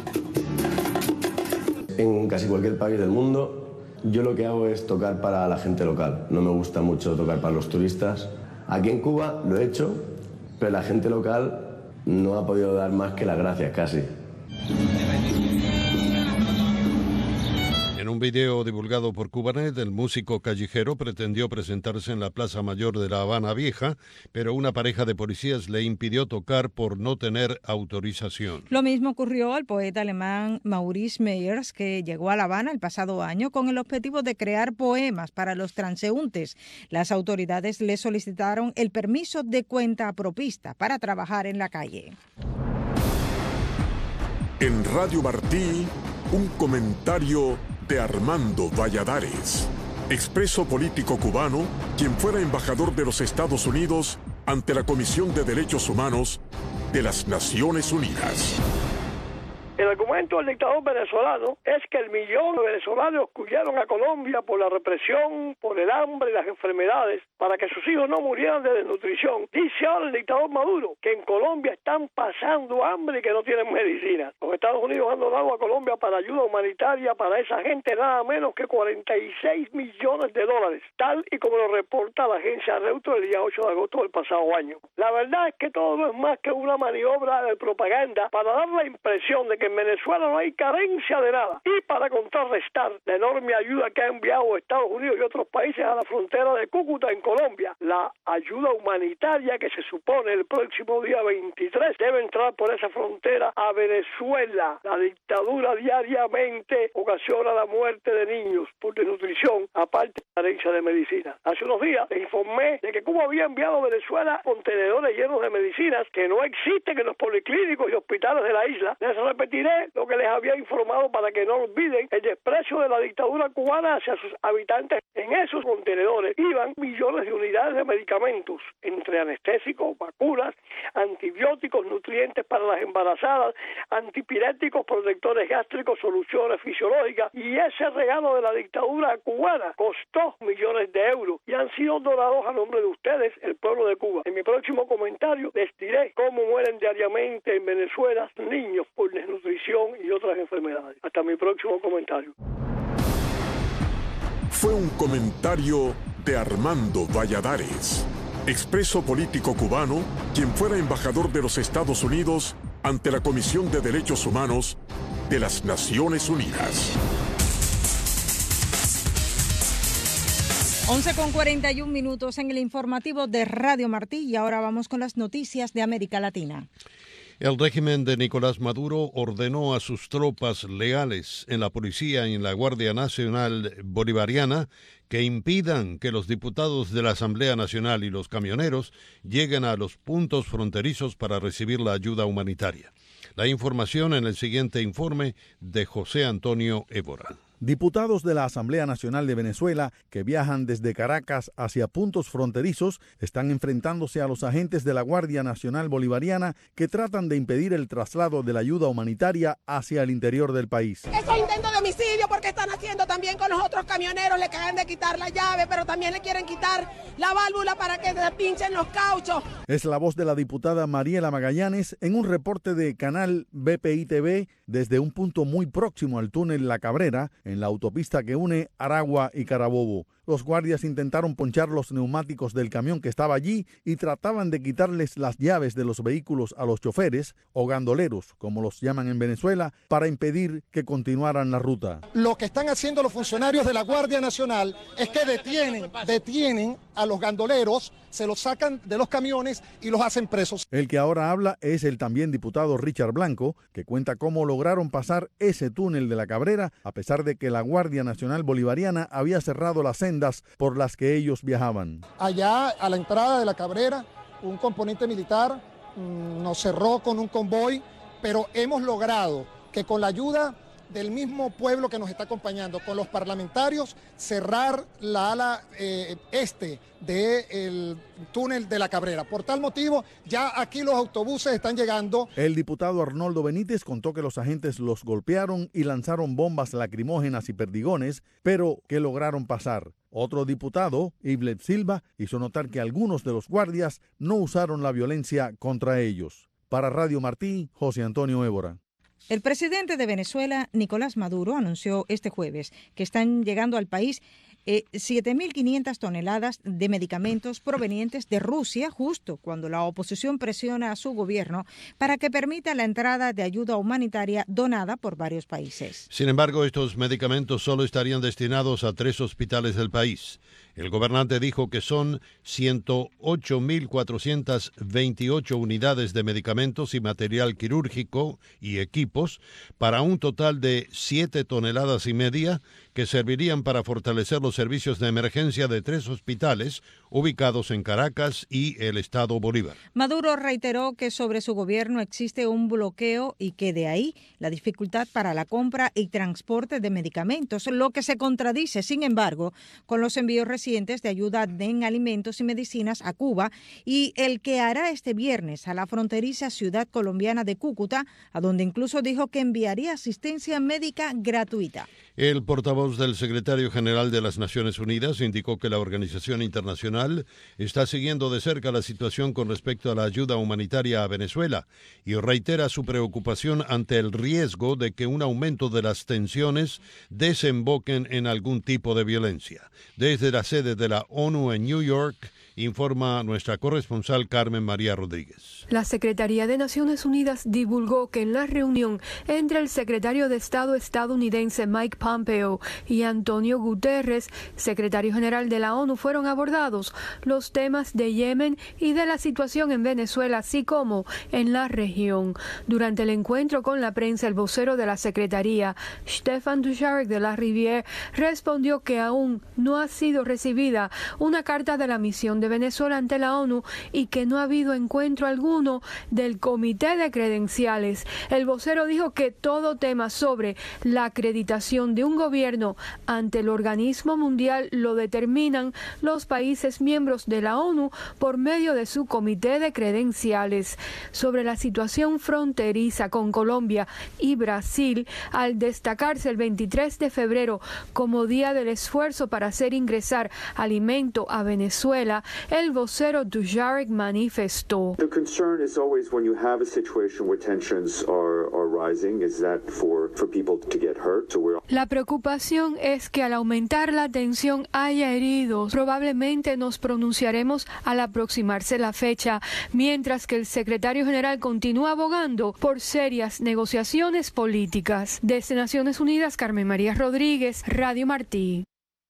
S25: En casi cualquier país del mundo, yo lo que hago es tocar para la gente local. No me gusta mucho tocar para los turistas. Aquí en Cuba lo he hecho, pero la gente local no ha podido dar más que las gracias, casi.
S2: En un video divulgado por Cubanet, el músico callejero pretendió presentarse en la Plaza Mayor de La Habana Vieja, pero una pareja de policías le impidió tocar por no tener autorización.
S1: Lo mismo ocurrió al poeta alemán Maurice Meyers, que llegó a La Habana el pasado año con el objetivo de crear poemas para los transeúntes. Las autoridades le solicitaron el permiso de cuenta propista para trabajar en la calle.
S4: En Radio Martí, un comentario de Armando Valladares, expreso político cubano, quien fuera embajador de los Estados Unidos ante la Comisión de Derechos Humanos de las Naciones Unidas.
S9: El argumento del dictador venezolano es que el millón de venezolanos que huyeron a Colombia por la represión, por el hambre y las enfermedades, para que sus hijos no murieran de desnutrición. Dice ahora el dictador Maduro que en Colombia están pasando hambre y que no tienen medicina. Los Estados Unidos han donado a Colombia para ayuda humanitaria para esa gente nada menos que cuarenta y seis millones de dólares, tal y como lo reporta la agencia Reuters el día ocho de agosto del pasado año. La verdad es que todo no es más que una maniobra de propaganda para dar la impresión de que en Venezuela no hay carencia de nada y para contrarrestar la enorme ayuda que ha enviado Estados Unidos y otros países a la frontera de Cúcuta en Colombia. La ayuda humanitaria que se supone el próximo día veintitrés debe entrar por esa frontera a Venezuela. La dictadura diariamente ocasiona la muerte de niños por desnutrición, aparte de carencia de medicina. Hace unos días les informé de que Cuba había enviado a Venezuela contenedores llenos de medicinas que no existen en los policlínicos y hospitales de la isla. Les repetiré lo que les había informado para que no olviden el desprecio de la dictadura cubana hacia sus habitantes. En esos contenedores iban millones de unidades de medicamentos, entre anestésicos, vacunas, antibióticos, nutrientes para las embarazadas, antipiréticos, protectores gástricos, soluciones fisiológicas, y ese regalo de la dictadura cubana costó millones de euros y han sido donados a nombre de ustedes, el pueblo de Cuba. En mi próximo comentario les diré cómo mueren diariamente en Venezuela niños por desnutrición y otras enfermedades. Hasta mi próximo comentario.
S4: Fue un comentario de Armando Valladares, expreso político cubano, quien fuera embajador de los Estados Unidos ante la Comisión de Derechos Humanos de las Naciones Unidas.
S1: once con cuarenta y un minutos en el informativo de Radio Martí y ahora vamos con las noticias de América Latina.
S2: El régimen de Nicolás Maduro ordenó a sus tropas leales en la policía y en la Guardia Nacional Bolivariana que impidan que los diputados de la Asamblea Nacional y los camioneros lleguen a los puntos fronterizos para recibir la ayuda humanitaria. La información en el siguiente informe de José Antonio Évora.
S18: Diputados de la Asamblea Nacional de Venezuela que viajan desde Caracas hacia puntos fronterizos están enfrentándose a los agentes de la Guardia Nacional Bolivariana que tratan de impedir el traslado de la ayuda humanitaria hacia el interior del país.
S11: Eso es intento de homicidio porque están haciendo también con los otros camioneros, le acaban de quitar la llave, pero también le quieren quitar la válvula para que se pinchen los cauchos.
S18: Es la voz de la diputada Mariela Magallanes en un reporte de Canal B P I T V desde un punto muy próximo al túnel La Cabrera, en la autopista que une Aragua y Carabobo. Los guardias intentaron ponchar los neumáticos del camión que estaba allí y trataban de quitarles las llaves de los vehículos a los choferes o gandoleros, como los llaman en Venezuela, para impedir que continuaran la ruta.
S12: Lo que están haciendo los funcionarios de la Guardia Nacional es que detienen, detienen a los gandoleros, se los sacan de los camiones y los hacen presos.
S18: El que ahora habla es el también diputado Richard Blanco, que cuenta cómo lograron pasar ese túnel de la Cabrera a pesar de que la Guardia Nacional Bolivariana había cerrado las sendas por las que ellos viajaban.
S12: Allá a la entrada de la Cabrera, un componente militar mmm, nos cerró con un convoy, pero hemos logrado que con la ayuda del mismo pueblo que nos está acompañando, con los parlamentarios, cerrar la ala eh, este del túnel de la Cabrera. Por tal motivo, ya aquí los autobuses están llegando.
S18: El diputado Arnoldo Benítez contó que los agentes los golpearon y lanzaron bombas lacrimógenas y perdigones, pero que lograron pasar. Otro diputado, Iblet Silva, hizo notar que algunos de los guardias no usaron la violencia contra ellos. Para Radio Martí, José Antonio Évora.
S1: El presidente de Venezuela, Nicolás Maduro, anunció este jueves que están llegando al país eh, siete mil quinientas toneladas de medicamentos provenientes de Rusia, justo cuando la oposición presiona a su gobierno para que permita la entrada de ayuda humanitaria donada por varios países.
S2: Sin embargo, estos medicamentos solo estarían destinados a tres hospitales del país. El gobernante dijo que son ciento ocho mil cuatrocientas veintiocho unidades de medicamentos y material quirúrgico y equipos para un total de siete toneladas y media que servirían para fortalecer los servicios de emergencia de tres hospitales ubicados en Caracas y el estado Bolívar.
S1: Maduro reiteró que sobre su gobierno existe un bloqueo y que de ahí la dificultad para la compra y transporte de medicamentos, lo que se contradice, sin embargo, con los envíos recientes de ayuda en alimentos y medicinas a Cuba y el que hará este viernes a la fronteriza ciudad colombiana de Cúcuta, a donde incluso dijo que enviaría asistencia médica gratuita.
S2: El portavoz del secretario general de las Naciones Unidas indicó que la organización internacional está siguiendo de cerca la situación con respecto a la ayuda humanitaria a Venezuela y reitera su preocupación ante el riesgo de que un aumento de las tensiones desemboquen en algún tipo de violencia. Desde la sede de la ONU en New York, informa nuestra corresponsal Carmen María Rodríguez.
S13: La Secretaría de Naciones Unidas divulgó que en la reunión entre el secretario de Estado estadounidense Mike Pompeo y Antonio Guterres, secretario general de la ONU, fueron abordados los temas de Yemen y de la situación en Venezuela, así como en la región. Durante el encuentro con la prensa, el vocero de la Secretaría, Stéphane Dujarric de la Rivière, respondió que aún no ha sido recibida una carta de la misión de Venezuela ante la ONU y que no ha habido encuentro alguno del Comité de Credenciales. El vocero dijo que todo tema sobre la acreditación de un gobierno ante el organismo mundial lo determinan los países miembros de la ONU por medio de su Comité de Credenciales. Sobre la situación fronteriza con Colombia y Brasil, al destacarse el veintitrés de febrero como Día del Esfuerzo para hacer ingresar alimento a Venezuela, el vocero Dujarric manifestó.
S14: The concern is always when you have a situation where tensions are, are rising, is that for, for people to get hurt. So we're...
S13: La preocupación es que al aumentar la tensión haya heridos. Probablemente nos pronunciaremos al aproximarse la fecha, mientras que el secretario general continúa abogando por serias negociaciones políticas. Desde Naciones Unidas, Carmen María Rodríguez, Radio Martí.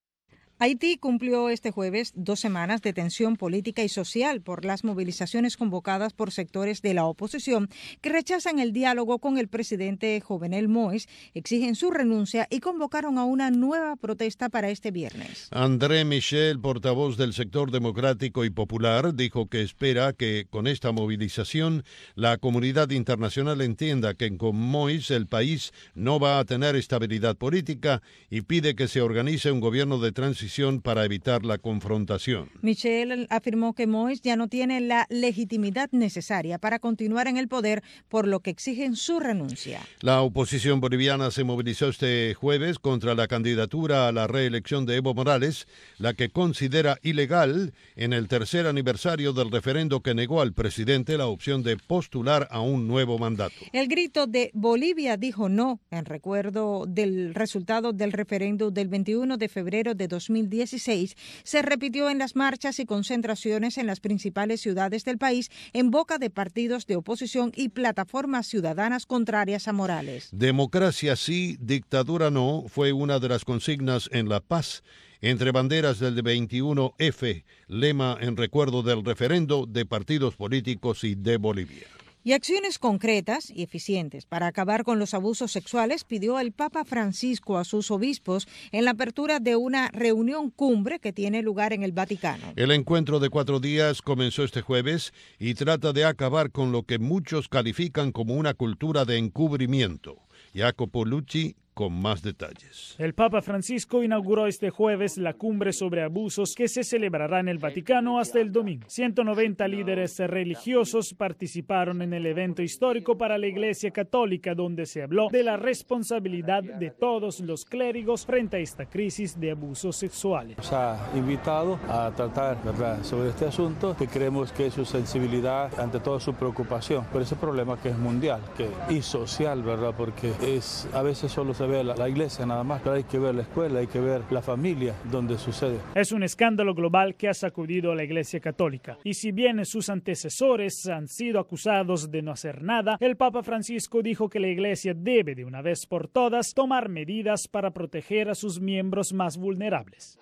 S1: Haití cumplió este jueves dos semanas de tensión política y social por las movilizaciones convocadas por sectores de la oposición que rechazan el diálogo con el presidente Jovenel Moïse, exigen su renuncia y convocaron a una nueva protesta para este viernes.
S2: André Michel, portavoz del sector democrático y popular, dijo que espera que con esta movilización la comunidad internacional entienda que con Moïse el país no va a tener estabilidad política y pide que se organice un gobierno de transición para evitar la confrontación.
S1: Michel afirmó que Moïse ya no tiene la legitimidad necesaria para continuar en el poder, por lo que exigen su renuncia.
S2: La oposición boliviana se movilizó este jueves contra la candidatura a la reelección de Evo Morales, la que considera ilegal en el tercer aniversario del referendo que negó al presidente la opción de postular a un nuevo mandato.
S1: El grito de Bolivia dijo no en recuerdo del resultado del referendo del veintiuno de febrero de dos mil dieciséis se repitió en las marchas y concentraciones en las principales ciudades del país en boca de partidos de oposición y plataformas ciudadanas contrarias a Morales.
S2: Democracia sí, dictadura no, fue una de las consignas en La Paz, entre banderas del veintiuno efe, lema en recuerdo del referendo de partidos políticos y de Bolivia.
S1: Y acciones concretas y eficientes para acabar con los abusos sexuales pidió el Papa Francisco a sus obispos en la apertura de una reunión cumbre que tiene lugar en el Vaticano.
S2: El encuentro de cuatro días comenzó este jueves y trata de acabar con lo que muchos califican como una cultura de encubrimiento. Jacopo Lucci con más detalles.
S15: El Papa Francisco inauguró este jueves la cumbre sobre abusos que se celebrará en el Vaticano hasta el domingo. ciento noventa líderes religiosos participaron en el evento histórico para la Iglesia Católica, donde se habló de la responsabilidad de todos los clérigos frente a esta crisis de abusos sexuales.
S16: Nos ha invitado a tratar, ¿verdad?, sobre este asunto, que creemos que su sensibilidad, ante todo su preocupación por ese problema que es mundial que, y social, ¿verdad?, porque es a veces solo se ve la, la iglesia nada más, pero hay que ver la escuela, hay que ver la familia donde sucede.
S15: Es un escándalo global que ha sacudido a la Iglesia Católica. Y si bien sus antecesores han sido acusados de no hacer nada, el Papa Francisco dijo que la Iglesia debe de una vez por todas tomar medidas para proteger a sus miembros más vulnerables.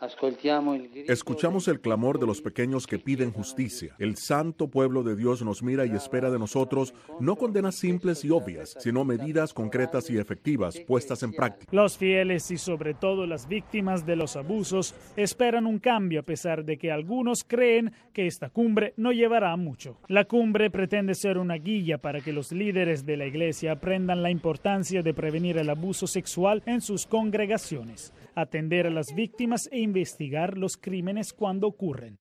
S17: Escuchamos el clamor de los pequeños que piden justicia. El santo pueblo de Dios nos mira y espera de nosotros no condenas simples y obvias, sino medidas concretas y efectivas puestas en
S21: en práctica.
S15: Los fieles y sobre todo las víctimas de los abusos esperan un cambio a pesar de que algunos creen que esta cumbre no llevará a mucho. La cumbre pretende ser una guía para que los líderes de la iglesia aprendan la importancia de prevenir el abuso sexual en sus congregaciones, atender a las víctimas e investigar los crímenes cuando ocurren.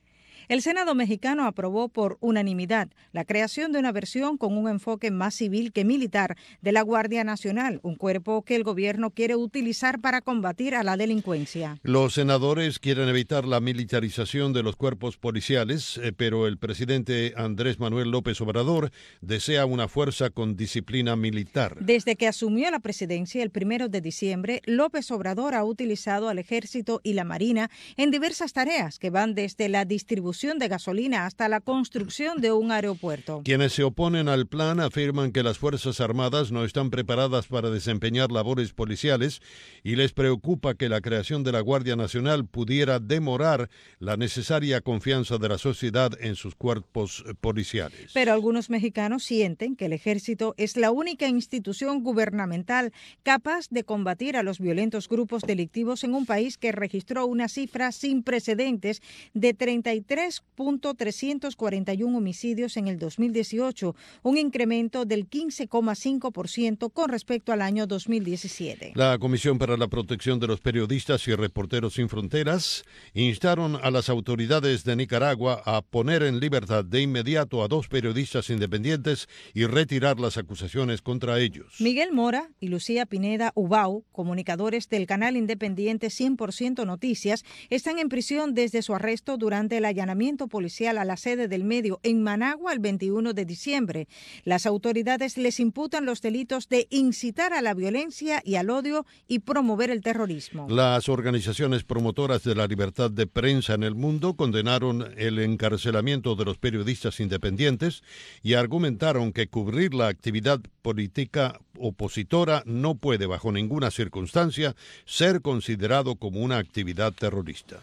S1: El Senado mexicano aprobó por unanimidad la creación de una versión con un enfoque más civil que militar de la Guardia Nacional, un cuerpo que el gobierno quiere utilizar para combatir a la delincuencia.
S2: Los senadores quieren evitar la militarización de los cuerpos policiales, eh, pero el presidente Andrés Manuel López Obrador desea una fuerza con disciplina militar.
S1: Desde que asumió la presidencia el primero de diciembre, López Obrador ha utilizado al Ejército y la Marina en diversas tareas que van desde la distribución de gasolina hasta la construcción de un aeropuerto.
S2: Quienes se oponen al plan afirman que las Fuerzas Armadas no están preparadas para desempeñar labores policiales y les preocupa que la creación de la Guardia Nacional pudiera demorar la necesaria confianza de la sociedad en sus cuerpos policiales.
S1: Pero algunos mexicanos sienten que el Ejército es la única institución gubernamental capaz de combatir a los violentos grupos delictivos en un país que registró una cifra sin precedentes de treinta y tres mil trescientos cuarenta y uno homicidios en el dos mil dieciocho, un incremento del quince coma cinco por ciento con respecto al año dos mil diecisiete.
S2: La Comisión para la Protección de los Periodistas y Reporteros Sin Fronteras instaron a las autoridades de Nicaragua a poner en libertad de inmediato a dos periodistas independientes y retirar las acusaciones contra ellos.
S1: Miguel Mora y Lucía Pineda Ubau, comunicadores del canal independiente cien por ciento Noticias, están en prisión desde su arresto durante el allanamiento policial a la sede del medio en Managua el veintiuno de diciembre. Las autoridades les imputan los delitos de incitar a la violencia y al odio y promover el terrorismo.
S2: Las organizaciones promotoras de la libertad de prensa en el mundo condenaron el encarcelamiento de los periodistas independientes y argumentaron que cubrir la actividad política opositora no puede bajo ninguna circunstancia ser considerado como una actividad terrorista.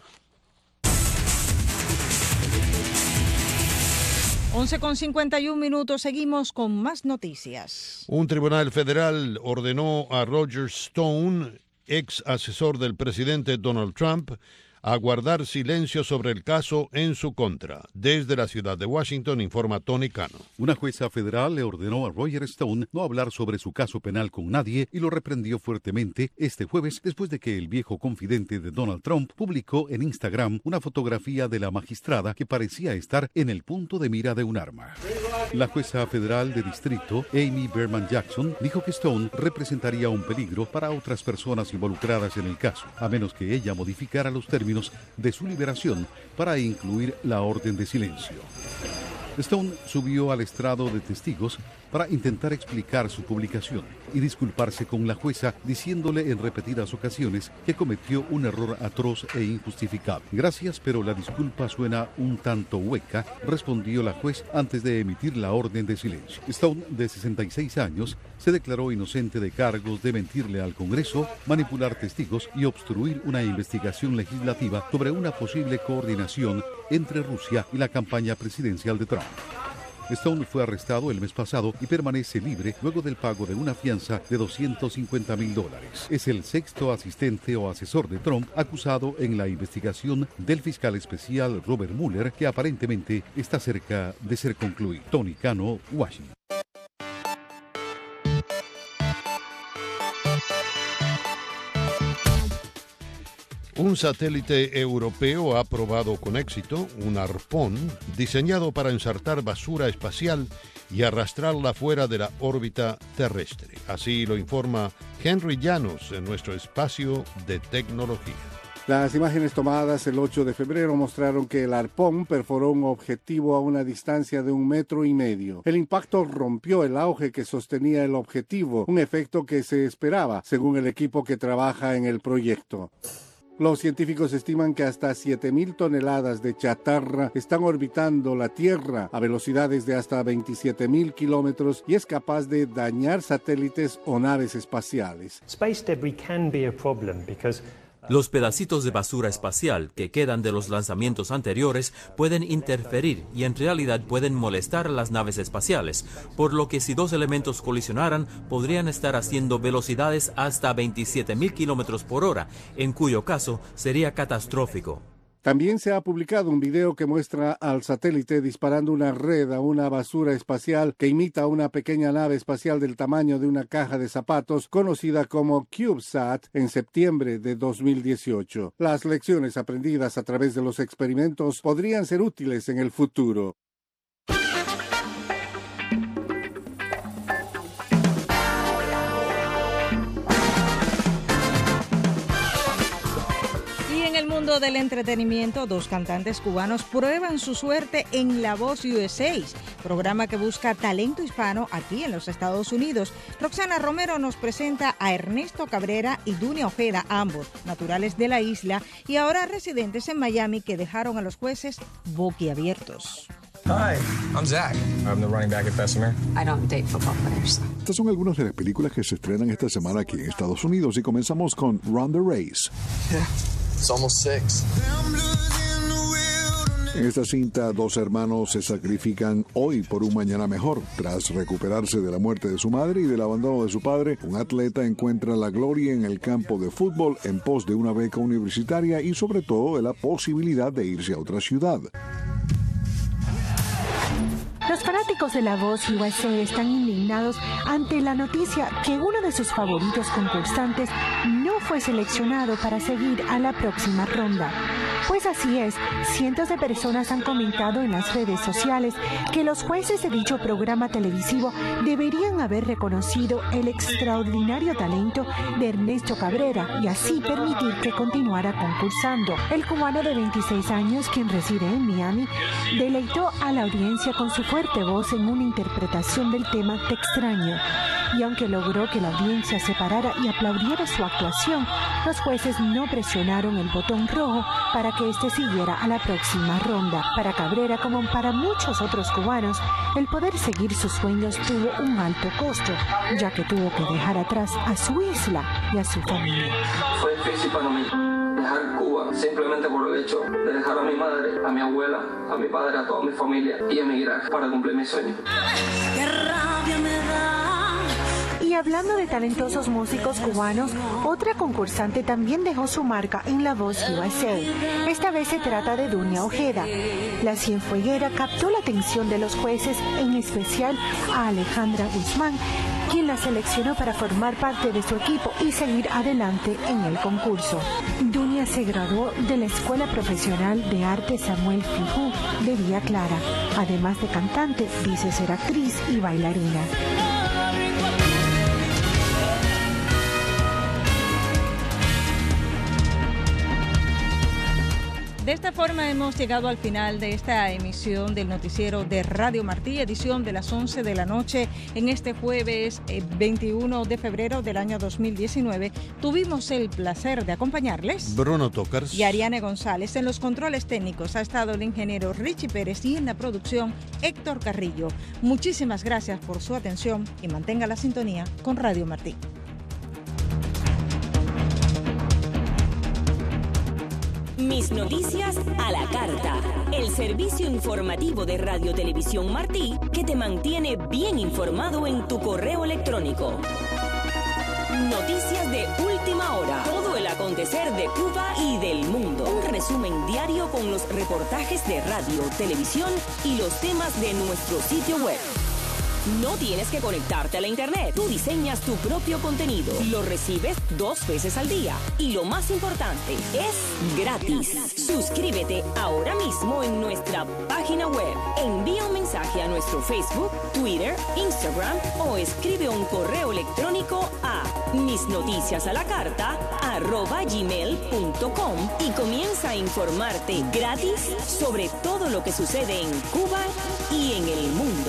S1: once con cincuenta y un minutos, seguimos con más noticias.
S2: Un tribunal federal ordenó a Roger Stone, ex asesor del presidente Donald Trump, a guardar silencio sobre el caso en su contra. Desde la ciudad de Washington, informa Tony Cano.
S3: Una jueza federal le ordenó a Roger Stone no hablar sobre su caso penal con nadie y lo reprendió fuertemente este jueves después de que el viejo confidente de Donald Trump publicó en Instagram una fotografía de la magistrada que parecía estar en el punto de mira de un arma. La jueza federal de distrito, Amy Berman Jackson, dijo que Stone representaría un peligro para otras personas involucradas en el caso, a menos que ella modificara los términos de su liberación para incluir la orden de silencio. Stone subió al estrado de testigos para intentar explicar su publicación y disculparse con la jueza, diciéndole en repetidas ocasiones que cometió un error atroz e injustificable. Gracias, pero la disculpa suena un tanto hueca, respondió la juez antes de emitir la orden de silencio. Stone, de sesenta y seis años, se declaró inocente de cargos de mentirle al Congreso, manipular testigos y obstruir una investigación legislativa sobre una posible coordinación entre Rusia y la campaña presidencial de Trump. Stone fue arrestado el mes pasado y permanece libre luego del pago de una fianza de doscientos cincuenta mil dólares. Es el sexto asistente o asesor de Trump acusado en la investigación del fiscal especial Robert Mueller, que aparentemente está cerca de ser concluido. Tony Cano, Washington.
S2: Un satélite europeo ha probado con éxito un arpón diseñado para ensartar basura espacial y arrastrarla fuera de la órbita terrestre. Así lo informa Henry Llanos en nuestro espacio de tecnología.
S5: Las imágenes tomadas el ocho de febrero mostraron que el arpón perforó un objetivo a una distancia de un metro y medio. El impacto rompió el auge que sostenía el objetivo, un efecto que se esperaba, según el equipo que trabaja en el proyecto. Los científicos estiman que hasta siete mil toneladas de chatarra están orbitando la Tierra a velocidades de hasta veintisiete mil kilómetros y es capaz de dañar satélites o naves espaciales.
S6: Space debris can be a problem because Los pedacitos de basura espacial que quedan de los lanzamientos anteriores pueden interferir y en realidad pueden molestar a las naves espaciales, por lo que si dos elementos colisionaran podrían estar haciendo velocidades hasta veintisiete mil kilómetros por hora, en cuyo caso sería catastrófico.
S5: También se ha publicado un video que muestra al satélite disparando una red a una basura espacial que imita una pequeña nave espacial del tamaño de una caja de zapatos conocida como CubeSat en septiembre de dos mil dieciocho. Las lecciones aprendidas a través de los experimentos podrían ser útiles en el futuro.
S1: En el mundo del entretenimiento, dos cantantes cubanos prueban su suerte en La Voz U S A, programa que busca talento hispano aquí en los Estados Unidos. Roxana Romero nos presenta a Ernesto Cabrera y Dunia Ojeda, ambos naturales de la isla y ahora residentes en Miami, que dejaron a los jueces boquiabiertos.
S7: Hi, I'm Zach. I'm the running back at Bessemer.
S19: I don't date football players.
S20: Estas son algunas de las películas que se estrenan esta semana aquí en Estados Unidos y comenzamos con Run the Race.
S7: Yeah. It's almost six.
S20: En esta cinta, dos hermanos se sacrifican hoy por un mañana mejor. Tras recuperarse de la muerte de su madre y del abandono de su padre, un atleta encuentra la gloria en el campo de fútbol en pos de una beca universitaria y sobre todo de la posibilidad de irse a otra ciudad.
S22: Los fanáticos de La Voz U S A están indignados ante la noticia que uno de sus favoritos concursantes no fue seleccionado para seguir a la próxima ronda. Pues así es, cientos de personas han comentado en las redes sociales que los jueces de dicho programa televisivo deberían haber reconocido el extraordinario talento de Ernesto Cabrera y así permitir que continuara concursando. El cubano de veintiséis años, quien reside en Miami, deleitó a la audiencia con su fuerte voz en una interpretación del tema Te extraño. Y aunque logró que la audiencia se parara y aplaudiera su actuación, los jueces no presionaron el botón rojo para que éste siguiera a la próxima ronda. Para Cabrera, como para muchos otros cubanos, el poder seguir sus sueños tuvo un alto costo, ya que tuvo que dejar atrás a su isla y a su familia.
S23: Fue difícil para mí dejar Cuba simplemente por el hecho de dejar a mi madre, a mi abuela, a mi padre, a toda mi familia y emigrar para cumplir mi sueño.
S22: ¡Qué rabia me da! Y hablando de talentosos músicos cubanos, otra concursante también dejó su marca en La Voz U S A. Esta vez se trata de Dunia Ojeda. La cienfueguera captó la atención de los jueces, en especial a Alejandra Guzmán, quien la seleccionó para formar parte de su equipo y seguir adelante en el concurso. Dunia se graduó de la Escuela Profesional de Arte Samuel Fijú de Villa Clara. Además de cantante, dice ser actriz y bailarina.
S1: De esta forma hemos llegado al final de esta emisión del noticiero de Radio Martí, edición de las once de la noche en este jueves veintiuno de febrero del año dos mil diecinueve. Tuvimos el placer de acompañarles
S2: Bruno Tocars
S1: y Ariane González. En los controles técnicos ha estado el ingeniero Richie Pérez y en la producción Héctor Carrillo. Muchísimas gracias por su atención y mantenga la sintonía con Radio Martí.
S27: Mis noticias a la carta. El servicio informativo de Radio Televisión Martí que te mantiene bien informado en tu correo electrónico. Noticias de última hora. Todo el acontecer de Cuba y del mundo. Un resumen diario con los reportajes de radio, televisión y los temas de nuestro sitio web. No tienes que conectarte a la internet. Tú diseñas tu propio contenido. Lo recibes dos veces al día. Y lo más importante, es gratis. Suscríbete ahora mismo en nuestra página web. Envía un mensaje a nuestro Facebook, Twitter, Instagram o escribe un correo electrónico a misnoticiasalacarta arroba gmail punto com y comienza a informarte gratis sobre todo lo que sucede en Cuba y en el mundo.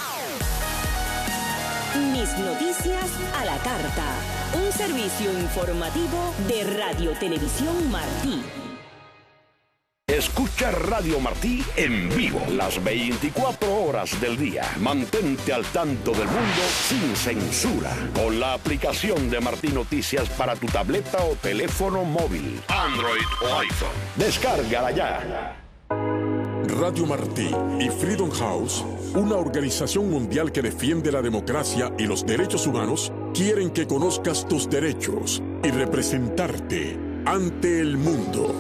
S27: Mis noticias a la carta. Un servicio informativo de Radio Televisión Martí.
S4: Escucha Radio Martí en vivo las veinticuatro horas del día. Mantente al tanto del mundo sin censura con la aplicación de Martí Noticias para tu tableta o teléfono móvil, Android o iPhone. Descárgala ya.
S8: Radio Martí y Freedom House, una organización mundial que defiende la democracia y los derechos humanos, quieren que conozcas tus derechos y representarte ante el mundo.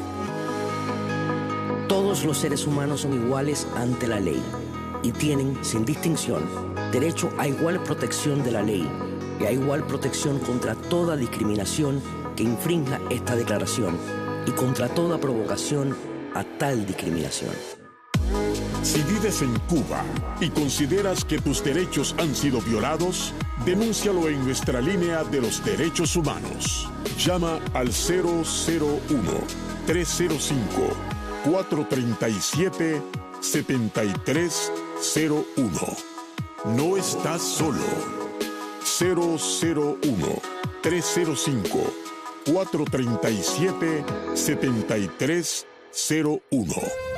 S9: Todos los seres humanos son iguales ante la ley y tienen, sin distinción, derecho a igual protección de la ley y a igual protección contra toda discriminación que infrinja esta declaración y contra toda provocación a tal discriminación.
S8: Si vives en Cuba y consideras que tus derechos han sido violados, denúncialo en nuestra línea de los derechos humanos. Llama al cero cero uno, tres cero cinco, cuatro tres siete, siete tres cero uno. No estás solo. cero cero uno, tres cero cinco, cuatro tres siete, siete tres cero uno.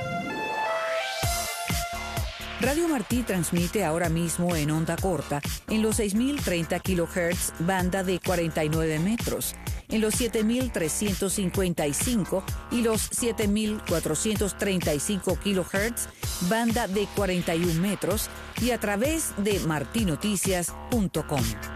S10: Radio Martí transmite ahora mismo en onda corta en los seis mil treinta kilohertz, banda de cuarenta y nueve metros, en los siete mil trescientos cincuenta y cinco y los siete mil cuatrocientos treinta y cinco kilohertz, banda de cuarenta y un metros, y a través de martinoticias punto com.